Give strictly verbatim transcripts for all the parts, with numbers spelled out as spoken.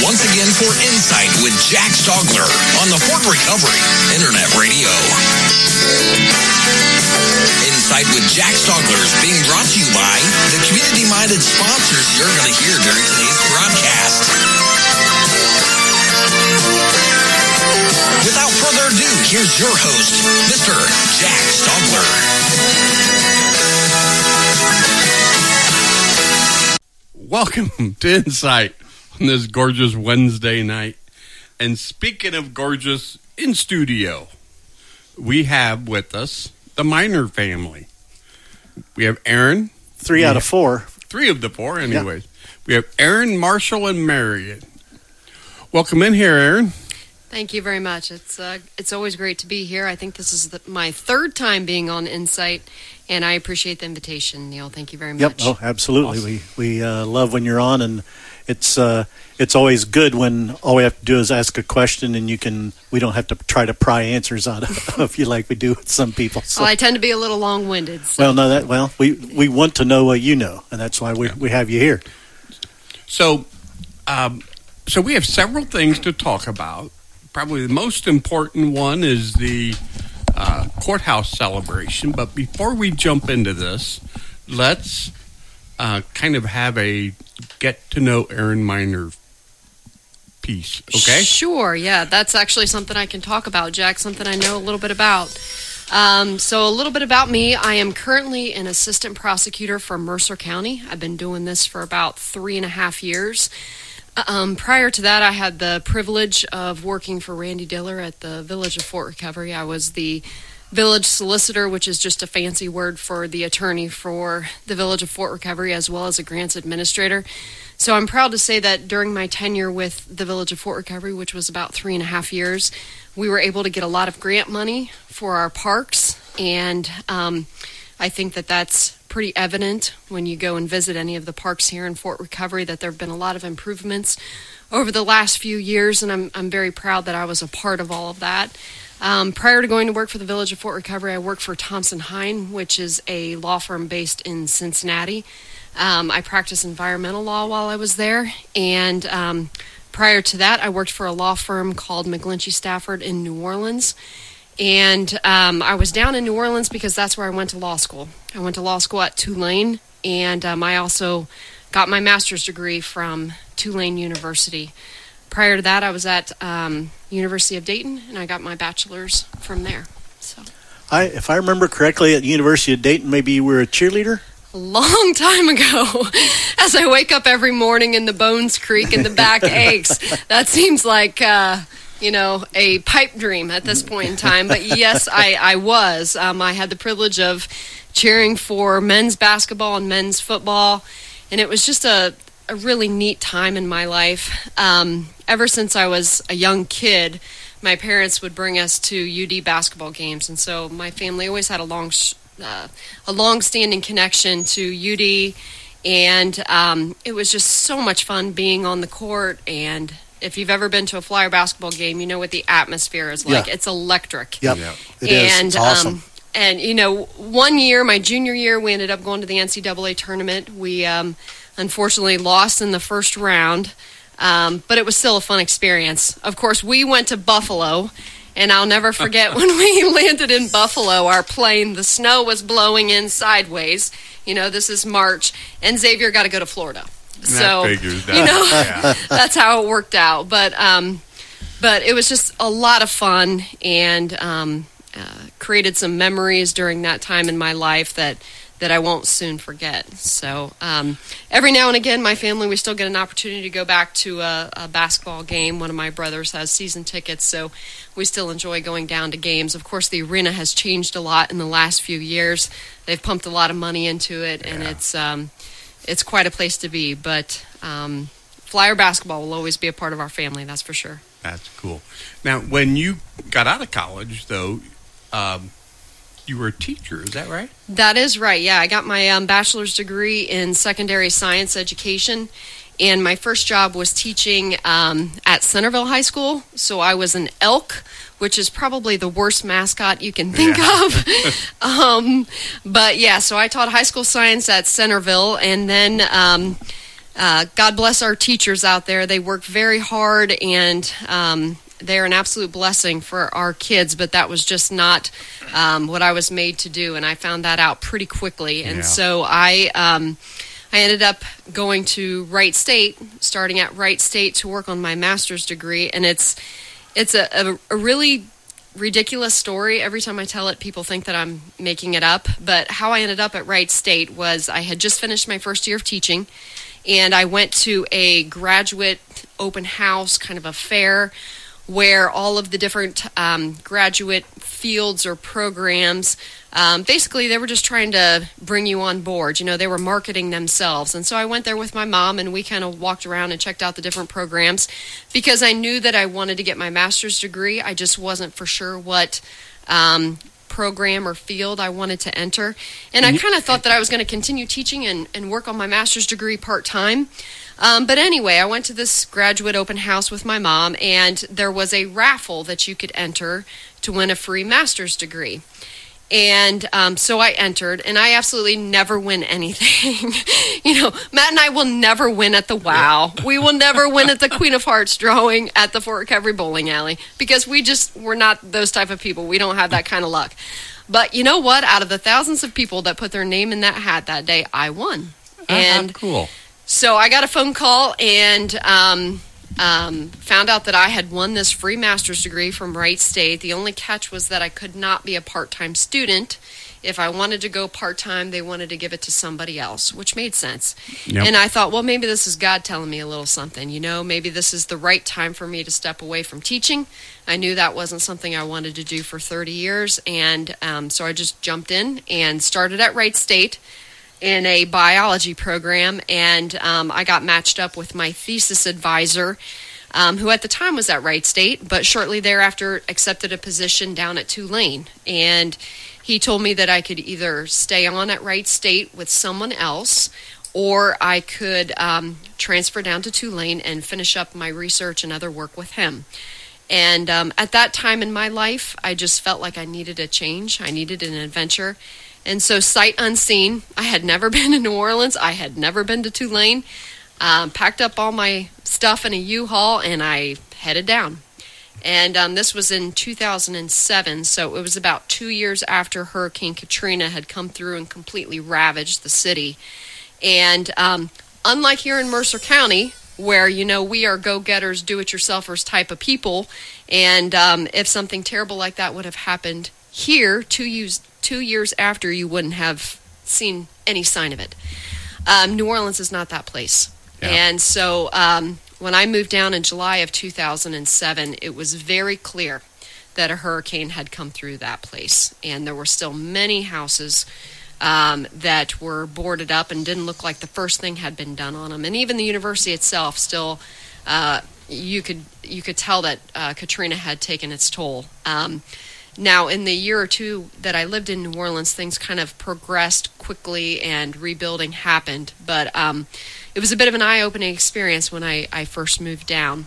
once again for Insight with Jack Stogler on the Fort Recovery Internet Radio. Insight with Jack Stogler is being brought to you by the community-minded sponsors you're going to hear during today's broadcast. Without further ado, here's your host, Mister Jack Stogler. Welcome to Insight on this gorgeous Wednesday night. And speaking of gorgeous, in studio, we have with us the Miner family. We have Aaron. Three out of four. Three of the four, anyways. Yeah. We have Aaron, Marshall, and Marion. Welcome in here, Aaron. Thank you very much. It's uh, it's always great to be here. I think this is the, my third time being on Insight, and I appreciate the invitation, Neil. Thank you very much. Yep. Oh, absolutely. Awesome. We we uh, love when you're on, and it's uh, it's always good when all we have to do is ask a question, and you can we don't have to try to pry answers out of you like we do with some people. So. Well, I tend to be a little long-winded. So. Well, no, that well we we want to know what you know, and that's why we yeah. we have you here. So, um, so we have several things to talk about. Probably the most important one is the uh, courthouse celebration. But before we jump into this, let's uh, kind of have a get to know Aaron Miner piece, okay? Sure, yeah. That's actually something I can talk about, Jack, something I know a little bit about. Um, so a little bit about me. I am currently an assistant prosecutor for Mercer County. I've been doing this for about three and a half years. Um, prior to that, I had the privilege of working for Randy Diller at the Village of Fort Recovery. I was the village solicitor, which is just a fancy word for the attorney for the Village of Fort Recovery, as well as a grants administrator. So I'm proud to say that during my tenure with the Village of Fort Recovery, which was about three and a half years, we were able to get a lot of grant money for our parks, and um, I think that that's pretty evident when you go and visit any of the parks here in Fort Recovery, that there have been a lot of improvements over the last few years, and I'm I'm very proud that I was a part of all of that. Um, prior to going to work for the Village of Fort Recovery, I worked for Thompson Hine, which is a law firm based in Cincinnati. Um, I practiced environmental law while I was there, and um, prior to that, I worked for a law firm called McGlinchey Stafford in New Orleans. And um, I was down in New Orleans because that's where I went to law school. I went to law school at Tulane, and um, I also got my master's degree from Tulane University. Prior to that, I was at um, University of Dayton, and I got my bachelor's from there. So, I, if I remember correctly, at the University of Dayton, maybe you were a cheerleader? A long time ago. As I wake up every morning and the bones creak and the back aches, that seems like... Uh, you know, a pipe dream at this point in time. But yes, I, I was. Um, I had the privilege of cheering for men's basketball and men's football, and it was just a, a really neat time in my life. Um, ever since I was a young kid, my parents would bring us to U D basketball games, and so my family always had a long, uh, a long-standing connection to U D, and um, it was just so much fun being on the court. And if you've ever been to a Flyer basketball game, you know what the atmosphere is like. Yeah. It's electric. Yep. Yeah, it and, is. It's awesome. Um, and, you know, one year, my junior year, we ended up going to the N C double A tournament. We um, unfortunately lost in the first round, um, but it was still a fun experience. Of course, we went to Buffalo, and I'll never forget when we landed in Buffalo, our plane, the snow was blowing in sideways. You know, this is March, and Xavier got to go to Florida. So, figures that. you know, yeah. That's how it worked out. But um, but it was just a lot of fun, and um, uh, created some memories during that time in my life that, that I won't soon forget. So um, every now and again, my family, we still get an opportunity to go back to a, a basketball game. One of my brothers has season tickets, so we still enjoy going down to games. Of course, the arena has changed a lot in the last few years. They've pumped a lot of money into it, yeah. and it's... Um, It's quite a place to be, but um, Flyer basketball will always be a part of our family, that's for sure. That's cool. Now, when you got out of college, though, um, you were a teacher, is that right? That is right, yeah. I got my um, bachelor's degree in secondary science education, and my first job was teaching um, at Centerville High School, so I was an elk, which is probably the worst mascot you can think yeah. of. um, but yeah, so I taught high school science at Centerville, and then um, uh, God bless our teachers out there. They work very hard, and um, they're an absolute blessing for our kids, but that was just not um, what I was made to do, and I found that out pretty quickly. And Yeah. so I um, I ended up going to Wright State, starting at Wright State to work on my master's degree, and it's it's a, a, a really ridiculous story. Every time I tell it, people think that I'm making it up, but how I ended up at Wright State was I had just finished my first year of teaching, and I went to a graduate open house, kind of a fair, where all of the different um, graduate fields or programs, um, basically they were just trying to bring you on board. You know, they were marketing themselves. And so I went there with my mom, and we kind of walked around and checked out the different programs because I knew that I wanted to get my master's degree. I just wasn't for sure what um, program or field I wanted to enter. And I kind of thought that I was going to continue teaching and, and work on my master's degree part-time. Um, but anyway, I went to this graduate open house with my mom, and there was a raffle that you could enter to win a free master's degree. And um, so I entered, and I absolutely never win anything. You know, Matt and I will never win at the WOW. We will never win at the Queen of Hearts drawing at the Fort Recovery Bowling Alley because we just, we're not those type of people. We don't have that kind of luck. But you know what? Out of the thousands of people that put their name in that hat that day, I won. And uh, cool. So I got a phone call and um, um, found out that I had won this free master's degree from Wright State. The only catch was that I could not be a part-time student. If I wanted to go part-time, they wanted to give it to somebody else, which made sense. Yep. And I thought, well, maybe this is God telling me a little something. You know, maybe this is the right time for me to step away from teaching. I knew that wasn't something I wanted to do for thirty years. And um, so I just jumped in and started at Wright State in a biology program, and um, I got matched up with my thesis advisor, um, who at the time was at Wright State, but shortly thereafter accepted a position down at Tulane. And he told me that I could either stay on at Wright State with someone else, or I could um, transfer down to Tulane and finish up my research and other work with him. And um, at that time in my life, I just felt like I needed a change. I needed an adventure. And so sight unseen, I had never been to New Orleans. I had never been to Tulane. Um, packed up all my stuff in a U-Haul, and I headed down. And um, this was in two thousand seven, so it was about two years after Hurricane Katrina had come through and completely ravaged the city. And um, unlike here in Mercer County, where, you know, we are go-getters, do-it-yourselfers type of people, and um, if something terrible like that would have happened here two years, two years after, you wouldn't have seen any sign of it. Um, New Orleans is not that place. Yeah. And so um, when I moved down in July of two thousand seven, it was very clear that a hurricane had come through that place. And there were still many houses um, that were boarded up and didn't look like the first thing had been done on them. And even the university itself still, uh, you could you could tell that uh, Katrina had taken its toll. Um, now, in the year or two that I lived in New Orleans, things kind of progressed quickly and rebuilding happened. But um, it was a bit of an eye-opening experience when I, I first moved down.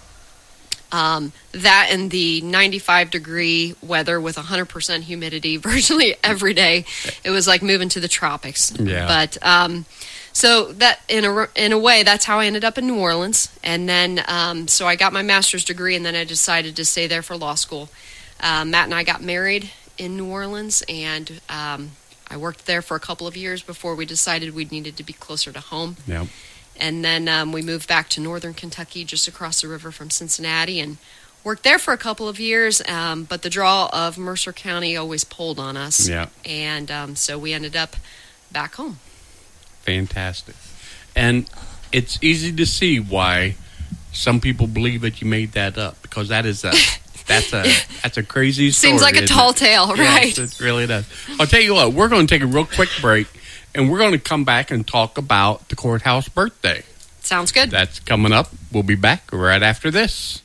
Um, that and the ninety-five degree weather with one hundred percent humidity virtually every day. It was like moving to the tropics. Yeah. But um, so that in a, in a way, that's how I ended up in New Orleans. And then um, so I got my master's degree, and then I decided to stay there for law school. Uh, Matt and I got married in New Orleans, and um, I worked there for a couple of years before we decided we needed to be closer to home. Yep. And then um, we moved back to northern Kentucky, just across the river from Cincinnati, and worked there for a couple of years. Um, but the draw of Mercer County always pulled on us. Yeah. And um, so we ended up back home. Fantastic. And it's easy to see why some people believe that you made that up, because that is a that's a that's a crazy story. Seems like a tall tale, right? Yes, it really does. I'll tell you what, we're going to take a real quick break, and we're going to come back and talk about the courthouse birthday. Sounds good. That's coming up. We'll be back right after this.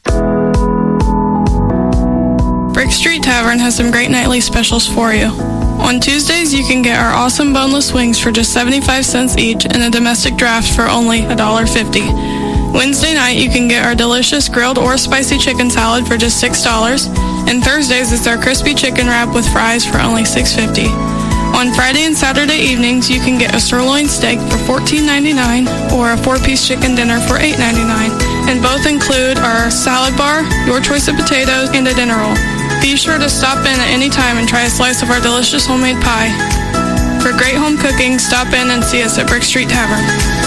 Brick Street Tavern has some great nightly specials for you. On Tuesdays, you can get our awesome boneless wings for just seventy-five cents each and a domestic draft for only one dollar fifty. Wednesday night, you can get our delicious grilled or spicy chicken salad for just six dollars. And Thursdays, it's our crispy chicken wrap with fries for only six dollars and fifty cents. On Friday and Saturday evenings, you can get a sirloin steak for fourteen ninety-nine or a four-piece chicken dinner for eight ninety-nine. And both include our salad bar, your choice of potatoes, and a dinner roll. Be sure to stop in at any time and try a slice of our delicious homemade pie. For great home cooking, stop in and see us at Brick Street Tavern.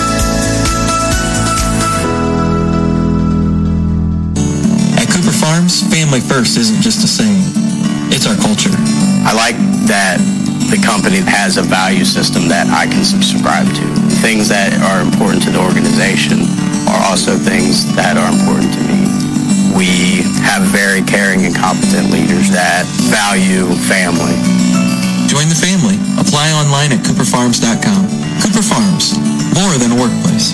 At Cooper Farms, family first isn't just a saying. It's our culture. I like that the company has a value system that I can subscribe to. Things that are important to the organization are also things that are important to me. We have very caring and competent leaders that value family. Join the family. Apply online at cooper farms dot com. Cooper Farms, more than a workplace.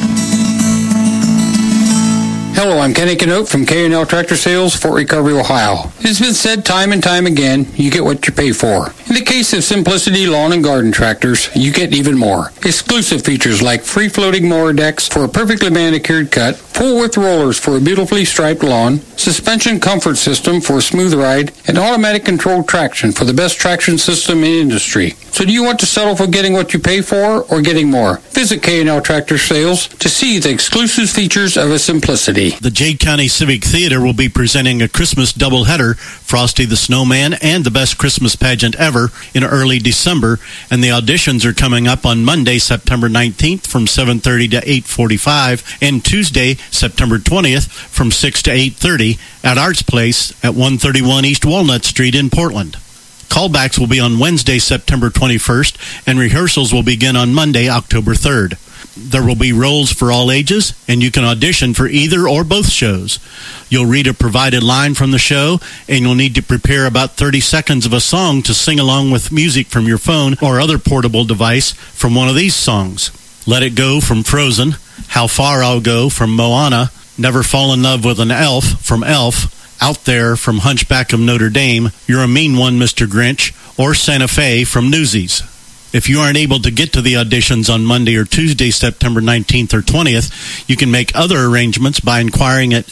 Hello, I'm Kenny Canote from K and L Tractor Sales, Fort Recovery, Ohio. It's been said time and time again, you get what you pay for. In the case of Simplicity Lawn and Garden Tractors, you get even more. Exclusive features like free-floating mower decks for a perfectly manicured cut, full-width rollers for a beautifully striped lawn, suspension comfort system for a smooth ride, and automatic controlled traction for the best traction system in industry. So do you want to settle for getting what you pay for or getting more? Visit K and L Tractor Sales to see the exclusive features of a Simplicity. The Jade County Civic Theater will be presenting a Christmas doubleheader, Frosty the Snowman and the Best Christmas Pageant Ever, in early December, and the auditions are coming up on Monday, September nineteenth from seven thirty to eight forty-five, and Tuesday, September twentieth from six to eight thirty at Arts Place at one thirty-one East Walnut Street in Portland. Callbacks will be on Wednesday, September twenty-first, and rehearsals will begin on Monday, October third. There will be roles for all ages, and you can audition for either or both shows. You'll read a provided line from the show, and you'll need to prepare about thirty seconds of a song to sing along with music from your phone or other portable device from one of these songs. Let It Go from Frozen, How Far I'll Go from Moana, Never Fall in Love with an Elf from Elf, Out There from Hunchback of Notre Dame, You're a Mean One, Mister Grinch, or Santa Fe from Newsies. If you aren't able to get to the auditions on Monday or Tuesday, September nineteenth or twentieth, you can make other arrangements by inquiring at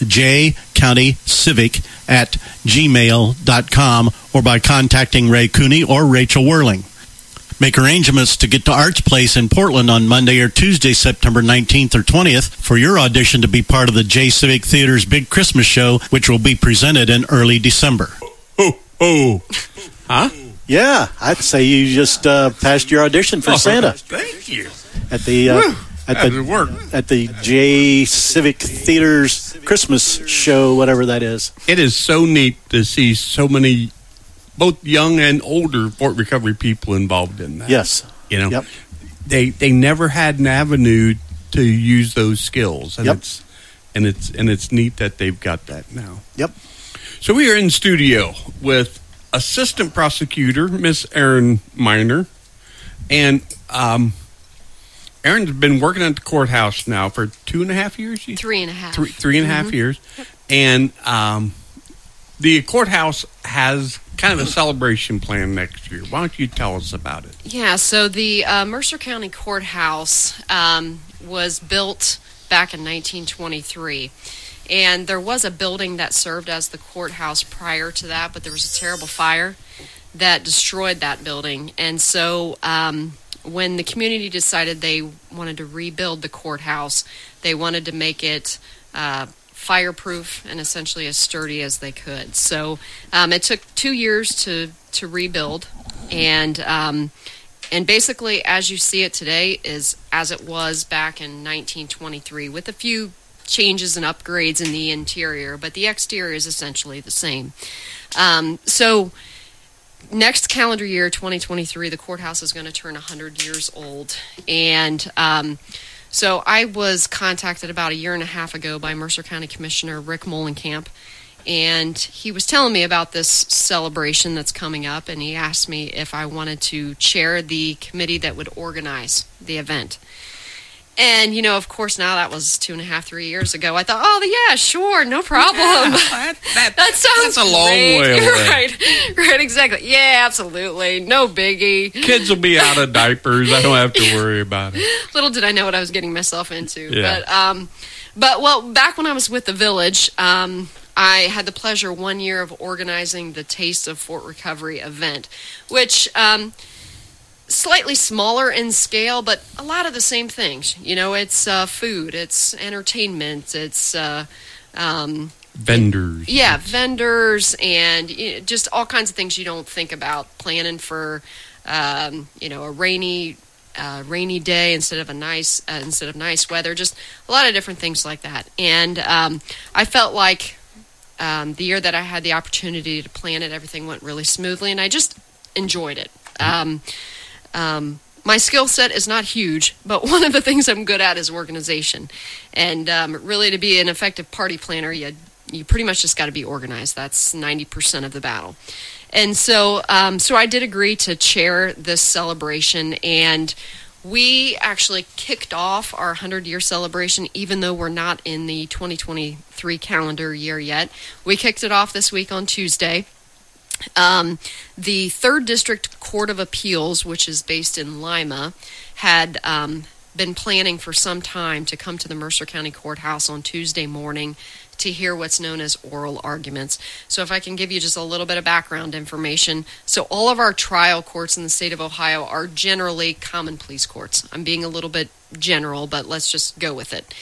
jcountycivic at gmail dot com or by contacting Ray Cooney or Rachel Whirling. Make arrangements to get to Arts Place in Portland on Monday or Tuesday, September nineteenth or twentieth, for your audition to be part of the J Civic Theater's Big Christmas Show, which will be presented in early December. Oh, oh. Huh? Yeah, I'd say you just uh, passed your audition for Oh, Santa Thank you. at the uh, at That the would work. at the J Civic Theater's Christmas show, whatever that is. It is so neat to see so many, both young and older Fort Recovery people involved in that. Yes. You know, Yep. they they never had an avenue to use those skills, and Yep. it's and it's and it's neat that they've got that now. Yep. So we are in studio with Assistant Prosecutor Miss Erin Miner, and um, Erin's been working at the courthouse now for two and a half years. You- Three and a half. Three, three and a half years, and um, the courthouse has kind of a celebration plan next year. Why don't you tell us about it? Yeah, so the uh, Mercer County Courthouse um, was built back in nineteen twenty-three. And there was a building that served as the courthouse prior to that, but there was a terrible fire that destroyed that building. And so um, when the community decided they wanted to rebuild the courthouse, they wanted to make it uh, fireproof and essentially as sturdy as they could. So um, it took two years to, to rebuild. And um, and basically, as you see it today, is as it was back in nineteen twenty-three, with a few changes and upgrades in the interior, but the exterior is essentially the same. Um, so next calendar year, twenty twenty-three, the courthouse is going to turn one hundred years old. And um, so I was contacted about a year and a half ago by Mercer County Commissioner Rick Molenkamp, and he was telling me about this celebration that's coming up, and he asked me if I wanted to chair the committee that would organize the event. And, you know, of course, now that was two and a half, three years ago. I thought, oh, yeah, sure, no problem. Yeah, that, that, that sounds that's a long great. way away. Right, right, exactly. Yeah, absolutely. No biggie. Kids will be out of diapers. I don't have to worry about it. Little did I know what I was getting myself into. Yeah. But, um, but, well, back when I was with the village, um, I had the pleasure one year of organizing the Taste of Fort Recovery event, which... Um, slightly smaller in scale, but a lot of the same things. You know, it's uh, food, it's entertainment, it's uh, um, vendors. Yeah, vendors, and you know, just all kinds of things you don't think about planning for. Um, you know, a rainy, uh, rainy day instead of a nice, uh, instead of nice weather. Just a lot of different things like that. And um, I felt like um, the year that I had the opportunity to plan it, everything went really smoothly, and I just enjoyed it. Um, um, my skill set is not huge, but one of the things I'm good at is organization. And um, really, to be an effective party planner, you you pretty much just got to be organized. That's ninety percent of the battle. And so, um, so I did agree to chair this celebration, and we actually kicked off our hundred-year celebration, even though we're not in the twenty twenty-three calendar year yet. We kicked it off this week on Tuesday. Um, the third District Court of Appeals, which is based in Lima, had um, been planning for some time to come to the Mercer County Courthouse on Tuesday morning to hear what's known as oral arguments. So if I can give you just a little bit of background information. So all of our trial courts in the state of Ohio are generally common pleas courts. I'm being a little bit general, but let's just go with it.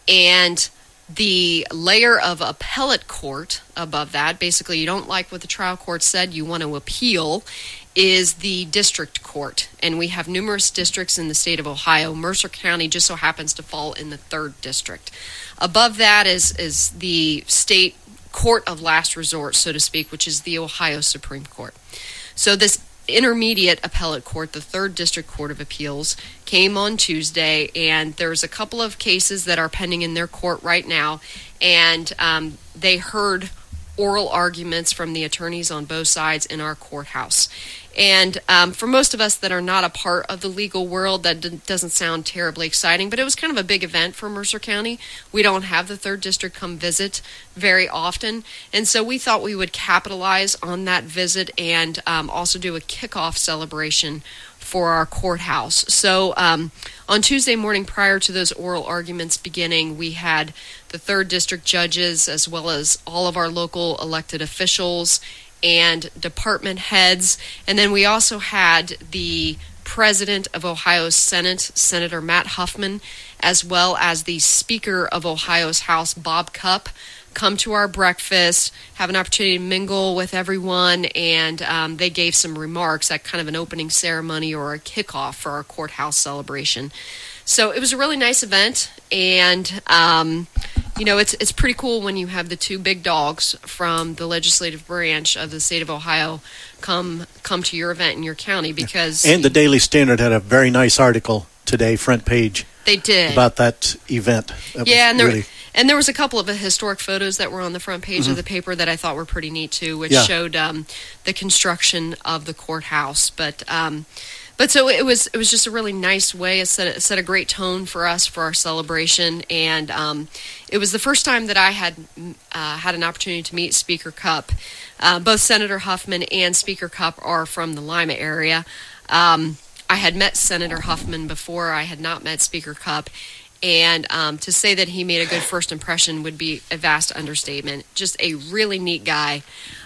And the layer of appellate court above that, basically you don't like what the trial court said, you want to appeal, is the district court. And we have numerous districts in the state of Ohio. Mercer County just so happens to fall in the third district. Above that is, is the state court of last resort, so to speak, which is the Ohio Supreme Court. So this intermediate appellate court, the third District Court of Appeals, came on Tuesday, and there's a couple of cases that are pending in their court right now, and um, they heard oral arguments from the attorneys on both sides in our courthouse. And um, for most of us that are not a part of the legal world, that d- doesn't sound terribly exciting, but it was kind of a big event for Mercer County. We don't have the third District come visit very often, and so we thought we would capitalize on that visit and um, also do a kickoff celebration for our courthouse. So um, on Tuesday morning, prior to those oral arguments beginning, we had the third District judges as well as all of our local elected officials and department heads. And then we also had the president of Ohio's Senate, Senator Matt Huffman, as well as the Speaker of Ohio's House, Bob Cupp, come to our breakfast, have an opportunity to mingle with everyone, and um, they gave some remarks at kind of an opening ceremony or a kickoff for our courthouse celebration. So it was a really nice event, and um, you know, it's it's pretty cool when you have the two big dogs from the legislative branch of the state of Ohio come come to your event in your county, because and the Daily Standard had a very nice article today, front page. They did about that event. That yeah, and there really... and there was a couple of historic photos that were on the front page mm-hmm. of the paper that I thought were pretty neat too, which yeah. showed um, the construction of the courthouse, but. Um, But so it was it was just a really nice way. It set, it set a great tone for us for our celebration, and um, it was the first time that I had uh, had an opportunity to meet Speaker Cupp. Uh, both Senator Huffman and Speaker Cupp are from the Lima area. Um, I had met Senator Huffman before. I had not met Speaker Cupp, and um, to say that he made a good first impression would be a vast understatement. Just a really neat guy,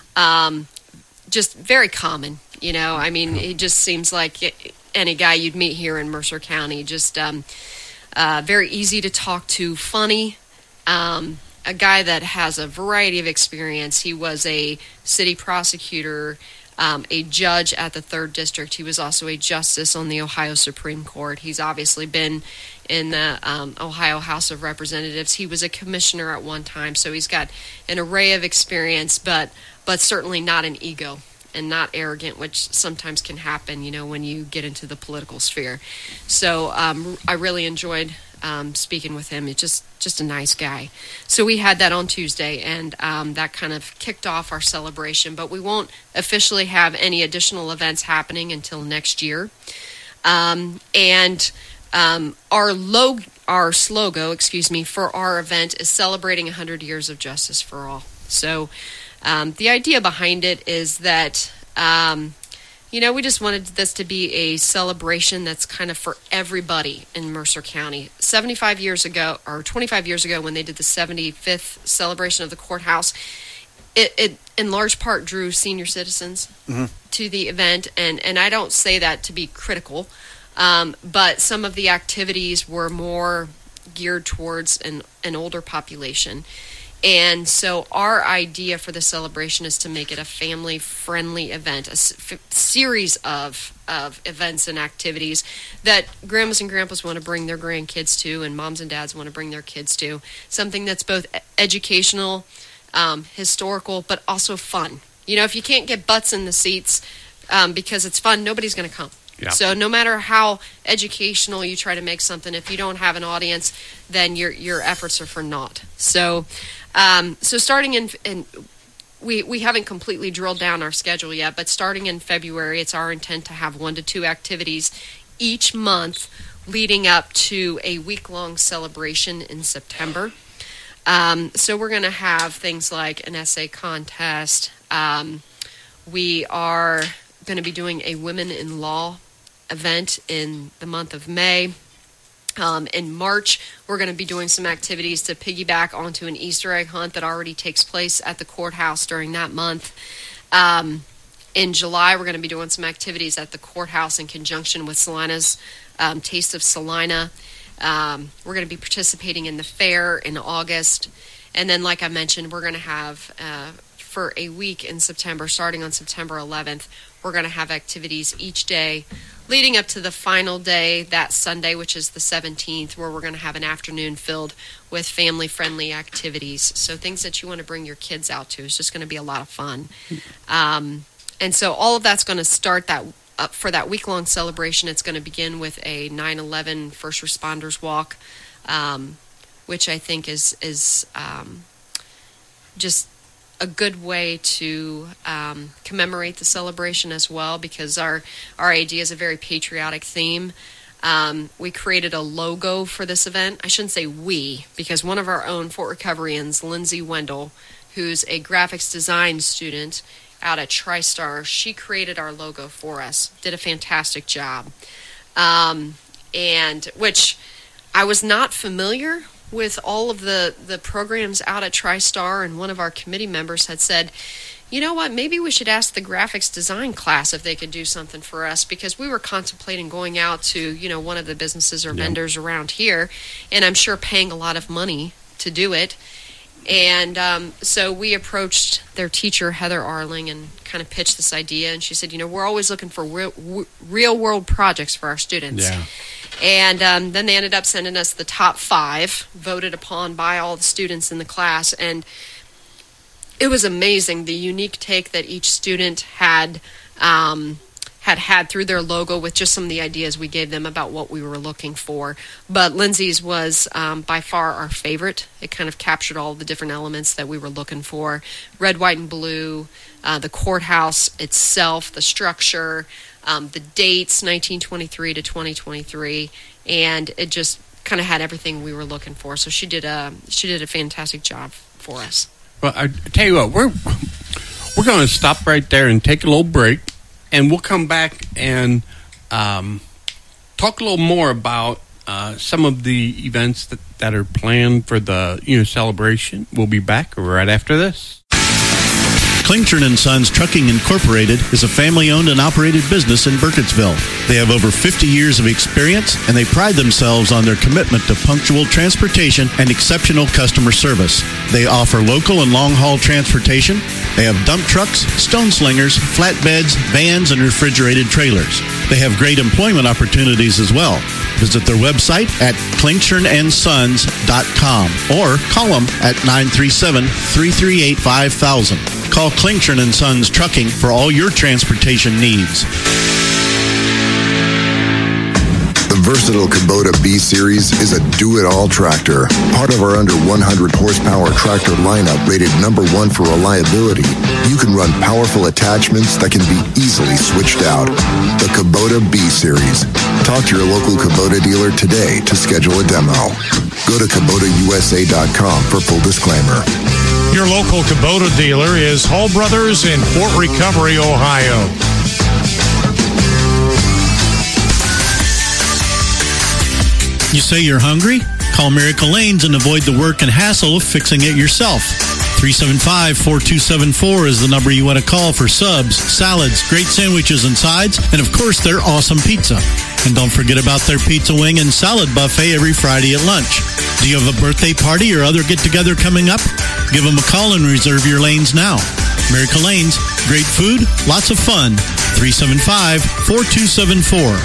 um, just very common. You know, I mean, it just seems like any guy you'd meet here in Mercer County. Just um, uh, very easy to talk to, funny, um, a guy that has a variety of experience. He was a city prosecutor, um, a judge at the third District. He was also a justice on the Ohio Supreme Court. He's obviously been in the um, Ohio House of Representatives. He was a commissioner at one time, so he's got an array of experience, but but certainly not an ego. And not arrogant, which sometimes can happen, you know, when you get into the political sphere. So um, I really enjoyed um, speaking with him. It's just just a nice guy. So we had that on Tuesday, and um, that kind of kicked off our celebration. But we won't officially have any additional events happening until next year. Um, and um, our log, our slogan, excuse me, for our event is celebrating one hundred years of justice for all. So. Um, the idea behind it is that, um, you know, we just wanted this to be a celebration that's kind of for everybody in Mercer County. seventy-five years ago, or twenty-five years ago, when they did the seventy-fifth celebration of the courthouse, it, it in large part drew senior citizens mm-hmm. to the event, and, and I don't say that to be critical, um, but some of the activities were more geared towards an, an older population. And so our idea for the celebration is to make it a family-friendly event, a s- series of of events and activities that grandmas and grandpas want to bring their grandkids to, and moms and dads want to bring their kids to. Something that's both educational, um, historical, but also fun. You know, if you can't get butts in the seats um, because it's fun, nobody's going to come. Yeah. So no matter how educational you try to make something, if you don't have an audience, then your your efforts are for naught. So. Um, so starting in, in we, we haven't completely drilled down our schedule yet, but starting in February, it's our intent to have one to two activities each month leading up to a week-long celebration in September. Um, so we're going to have things like an essay contest. Um, we are going to be doing a Women in Law event in the month of May. Um, in March, we're going to be doing some activities to piggyback onto an Easter egg hunt that already takes place at the courthouse during that month. Um, in July, we're going to be doing some activities at the courthouse in conjunction with Salina's um, Taste of Salina. Um, we're going to be participating in the fair in August. And then, like I mentioned, we're going to have, uh, for a week in September, starting on September eleventh, we're going to have activities each day leading up to the final day, that Sunday, which is the seventeenth, where we're going to have an afternoon filled with family-friendly activities. So things that you want to bring your kids out to. It's just going to be a lot of fun. Um, and so all of that's going to start that up for that week-long celebration. It's going to begin with a nine eleven First Responders Walk, um, which I think is, is um, just a good way to um, commemorate the celebration as well, because our, our idea is a very patriotic theme. Um, we created a logo for this event. I shouldn't say we, because one of our own Fort Recoveryans, Lindsay Wendell, who's a graphics design student out at TriStar, she created our logo for us, did a fantastic job. Um, and which I was not familiar with all of the, the programs out at TriStar, and one of our committee members had said, you know what, maybe we should ask the graphics design class if they could do something for us, because we were contemplating going out to, you know, one of the businesses or yep. vendors around here, and I'm sure paying a lot of money to do it. And um, so we approached their teacher, Heather Arling, and kind of pitched this idea, and she said, you know, we're always looking for real, real world projects for our students. Yeah. And um, then they ended up sending us the top five, voted upon by all the students in the class. And it was amazing, the unique take that each student had um, had had through their logo with just some of the ideas we gave them about what we were looking for. But Lindsay's was um, by far our favorite. It kind of captured all the different elements that we were looking for. Red, white, and blue, uh, the courthouse itself, the structure, Um, the dates, nineteen twenty-three to twenty twenty-three, and it just kind of had everything we were looking for. So she did a she did a fantastic job for us. Well, I tell you what, we're we're going to stop right there and take a little break, and we'll come back and um, talk a little more about uh, some of the events that, that are planned for the you know celebration. We'll be back right after this. Klingshirn and Sons Trucking Incorporated is a family-owned and operated business in Burkittsville. They have over fifty years of experience, and they pride themselves on their commitment to punctual transportation and exceptional customer service. They offer local and long-haul transportation. They have dump trucks, stone slingers, flatbeds, vans, and refrigerated trailers. They have great employment opportunities as well. Visit their website at klingshirn and sons dot com or call them at nine three seven, three three eight, five thousand. Call Klingshirn and Sons Trucking for all your transportation needs. The versatile Kubota B-Series is a do-it-all tractor. Part of our under one hundred horsepower tractor lineup rated number one for reliability. You can run powerful attachments that can be easily switched out. The Kubota B-Series. Talk to your local Kubota dealer today to schedule a demo. Go to Kubota U S A dot com for full disclaimer. Your local Kubota dealer is Hall Brothers in Fort Recovery, Ohio. You say you're hungry? Call Miracle Lanes and avoid the work and hassle of fixing it yourself. three seven five, four two seven four is the number you want to call for subs, salads, great sandwiches and sides, and of course their awesome pizza. And don't forget about their pizza wing and salad buffet every Friday at lunch. Do you have a birthday party or other get-together coming up? Give them a call and reserve your lanes now. Miracle Lanes, great food, lots of fun. three seven five, four two seven four.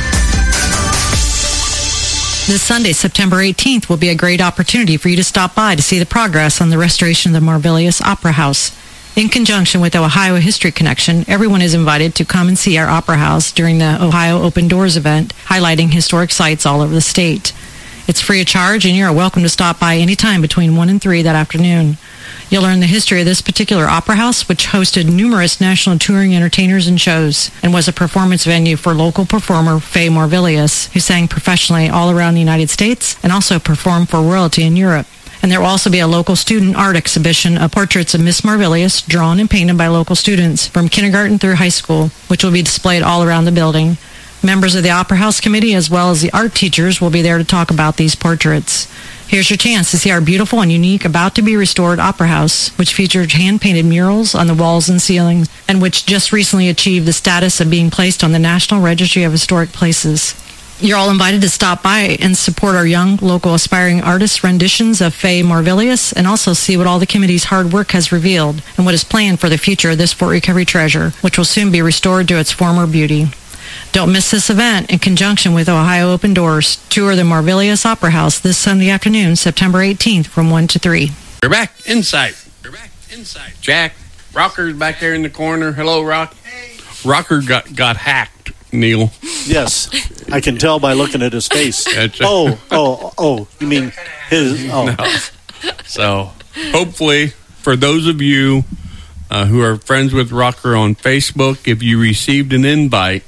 This Sunday, September eighteenth, will be a great opportunity for you to stop by to see the progress on the restoration of the Marvilius Opera House. In conjunction with the Ohio History Connection, everyone is invited to come and see our Opera House during the Ohio Open Doors event, highlighting historic sites all over the state. It's free of charge, and you are welcome to stop by anytime between one and three that afternoon. You'll learn the history of this particular opera house, which hosted numerous national touring entertainers and shows, and was a performance venue for local performer Faye Marvilius, who sang professionally all around the United States and also performed for royalty in Europe. And there will also be a local student art exhibition of portraits of Miss Marvilius drawn and painted by local students from kindergarten through high school, which will be displayed all around the building. Members of the Opera House Committee as well as the art teachers will be there to talk about these portraits. Here's your chance to see our beautiful and unique about-to-be-restored Opera House, which features hand-painted murals on the walls and ceilings, and which just recently achieved the status of being placed on the National Registry of Historic Places. You're all invited to stop by and support our young, local aspiring artists' renditions of Faye Marvilius, and also see what all the committee's hard work has revealed and what is planned for the future of this Fort Recovery treasure, which will soon be restored to its former beauty. Don't miss this event in conjunction with Ohio Open Doors. Tour the Marvilius Opera House this Sunday afternoon, September eighteenth, from one to three. We're back inside. We're back inside. Jack, Rocker's back there in the corner. Hello, Rock. Hey. Rocker got, got hacked, Neil. Yes, I can tell by looking at his face. oh, oh, oh, you mean his, oh. No. So, hopefully, for those of you uh, who are friends with Rocker on Facebook, if you received an invite,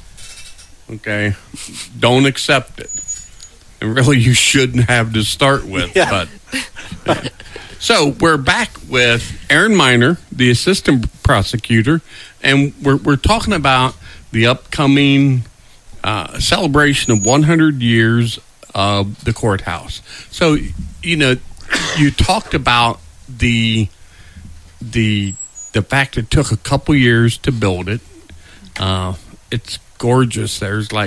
okay, don't accept it. And really, you shouldn't have to start with. Yeah. But so we're back with Aaron Miner, the assistant prosecutor, and we're we're talking about the upcoming uh, celebration of one hundred years of the courthouse. So, you know, you talked about the the the fact it took a couple years to build it. Uh, it's gorgeous. There's like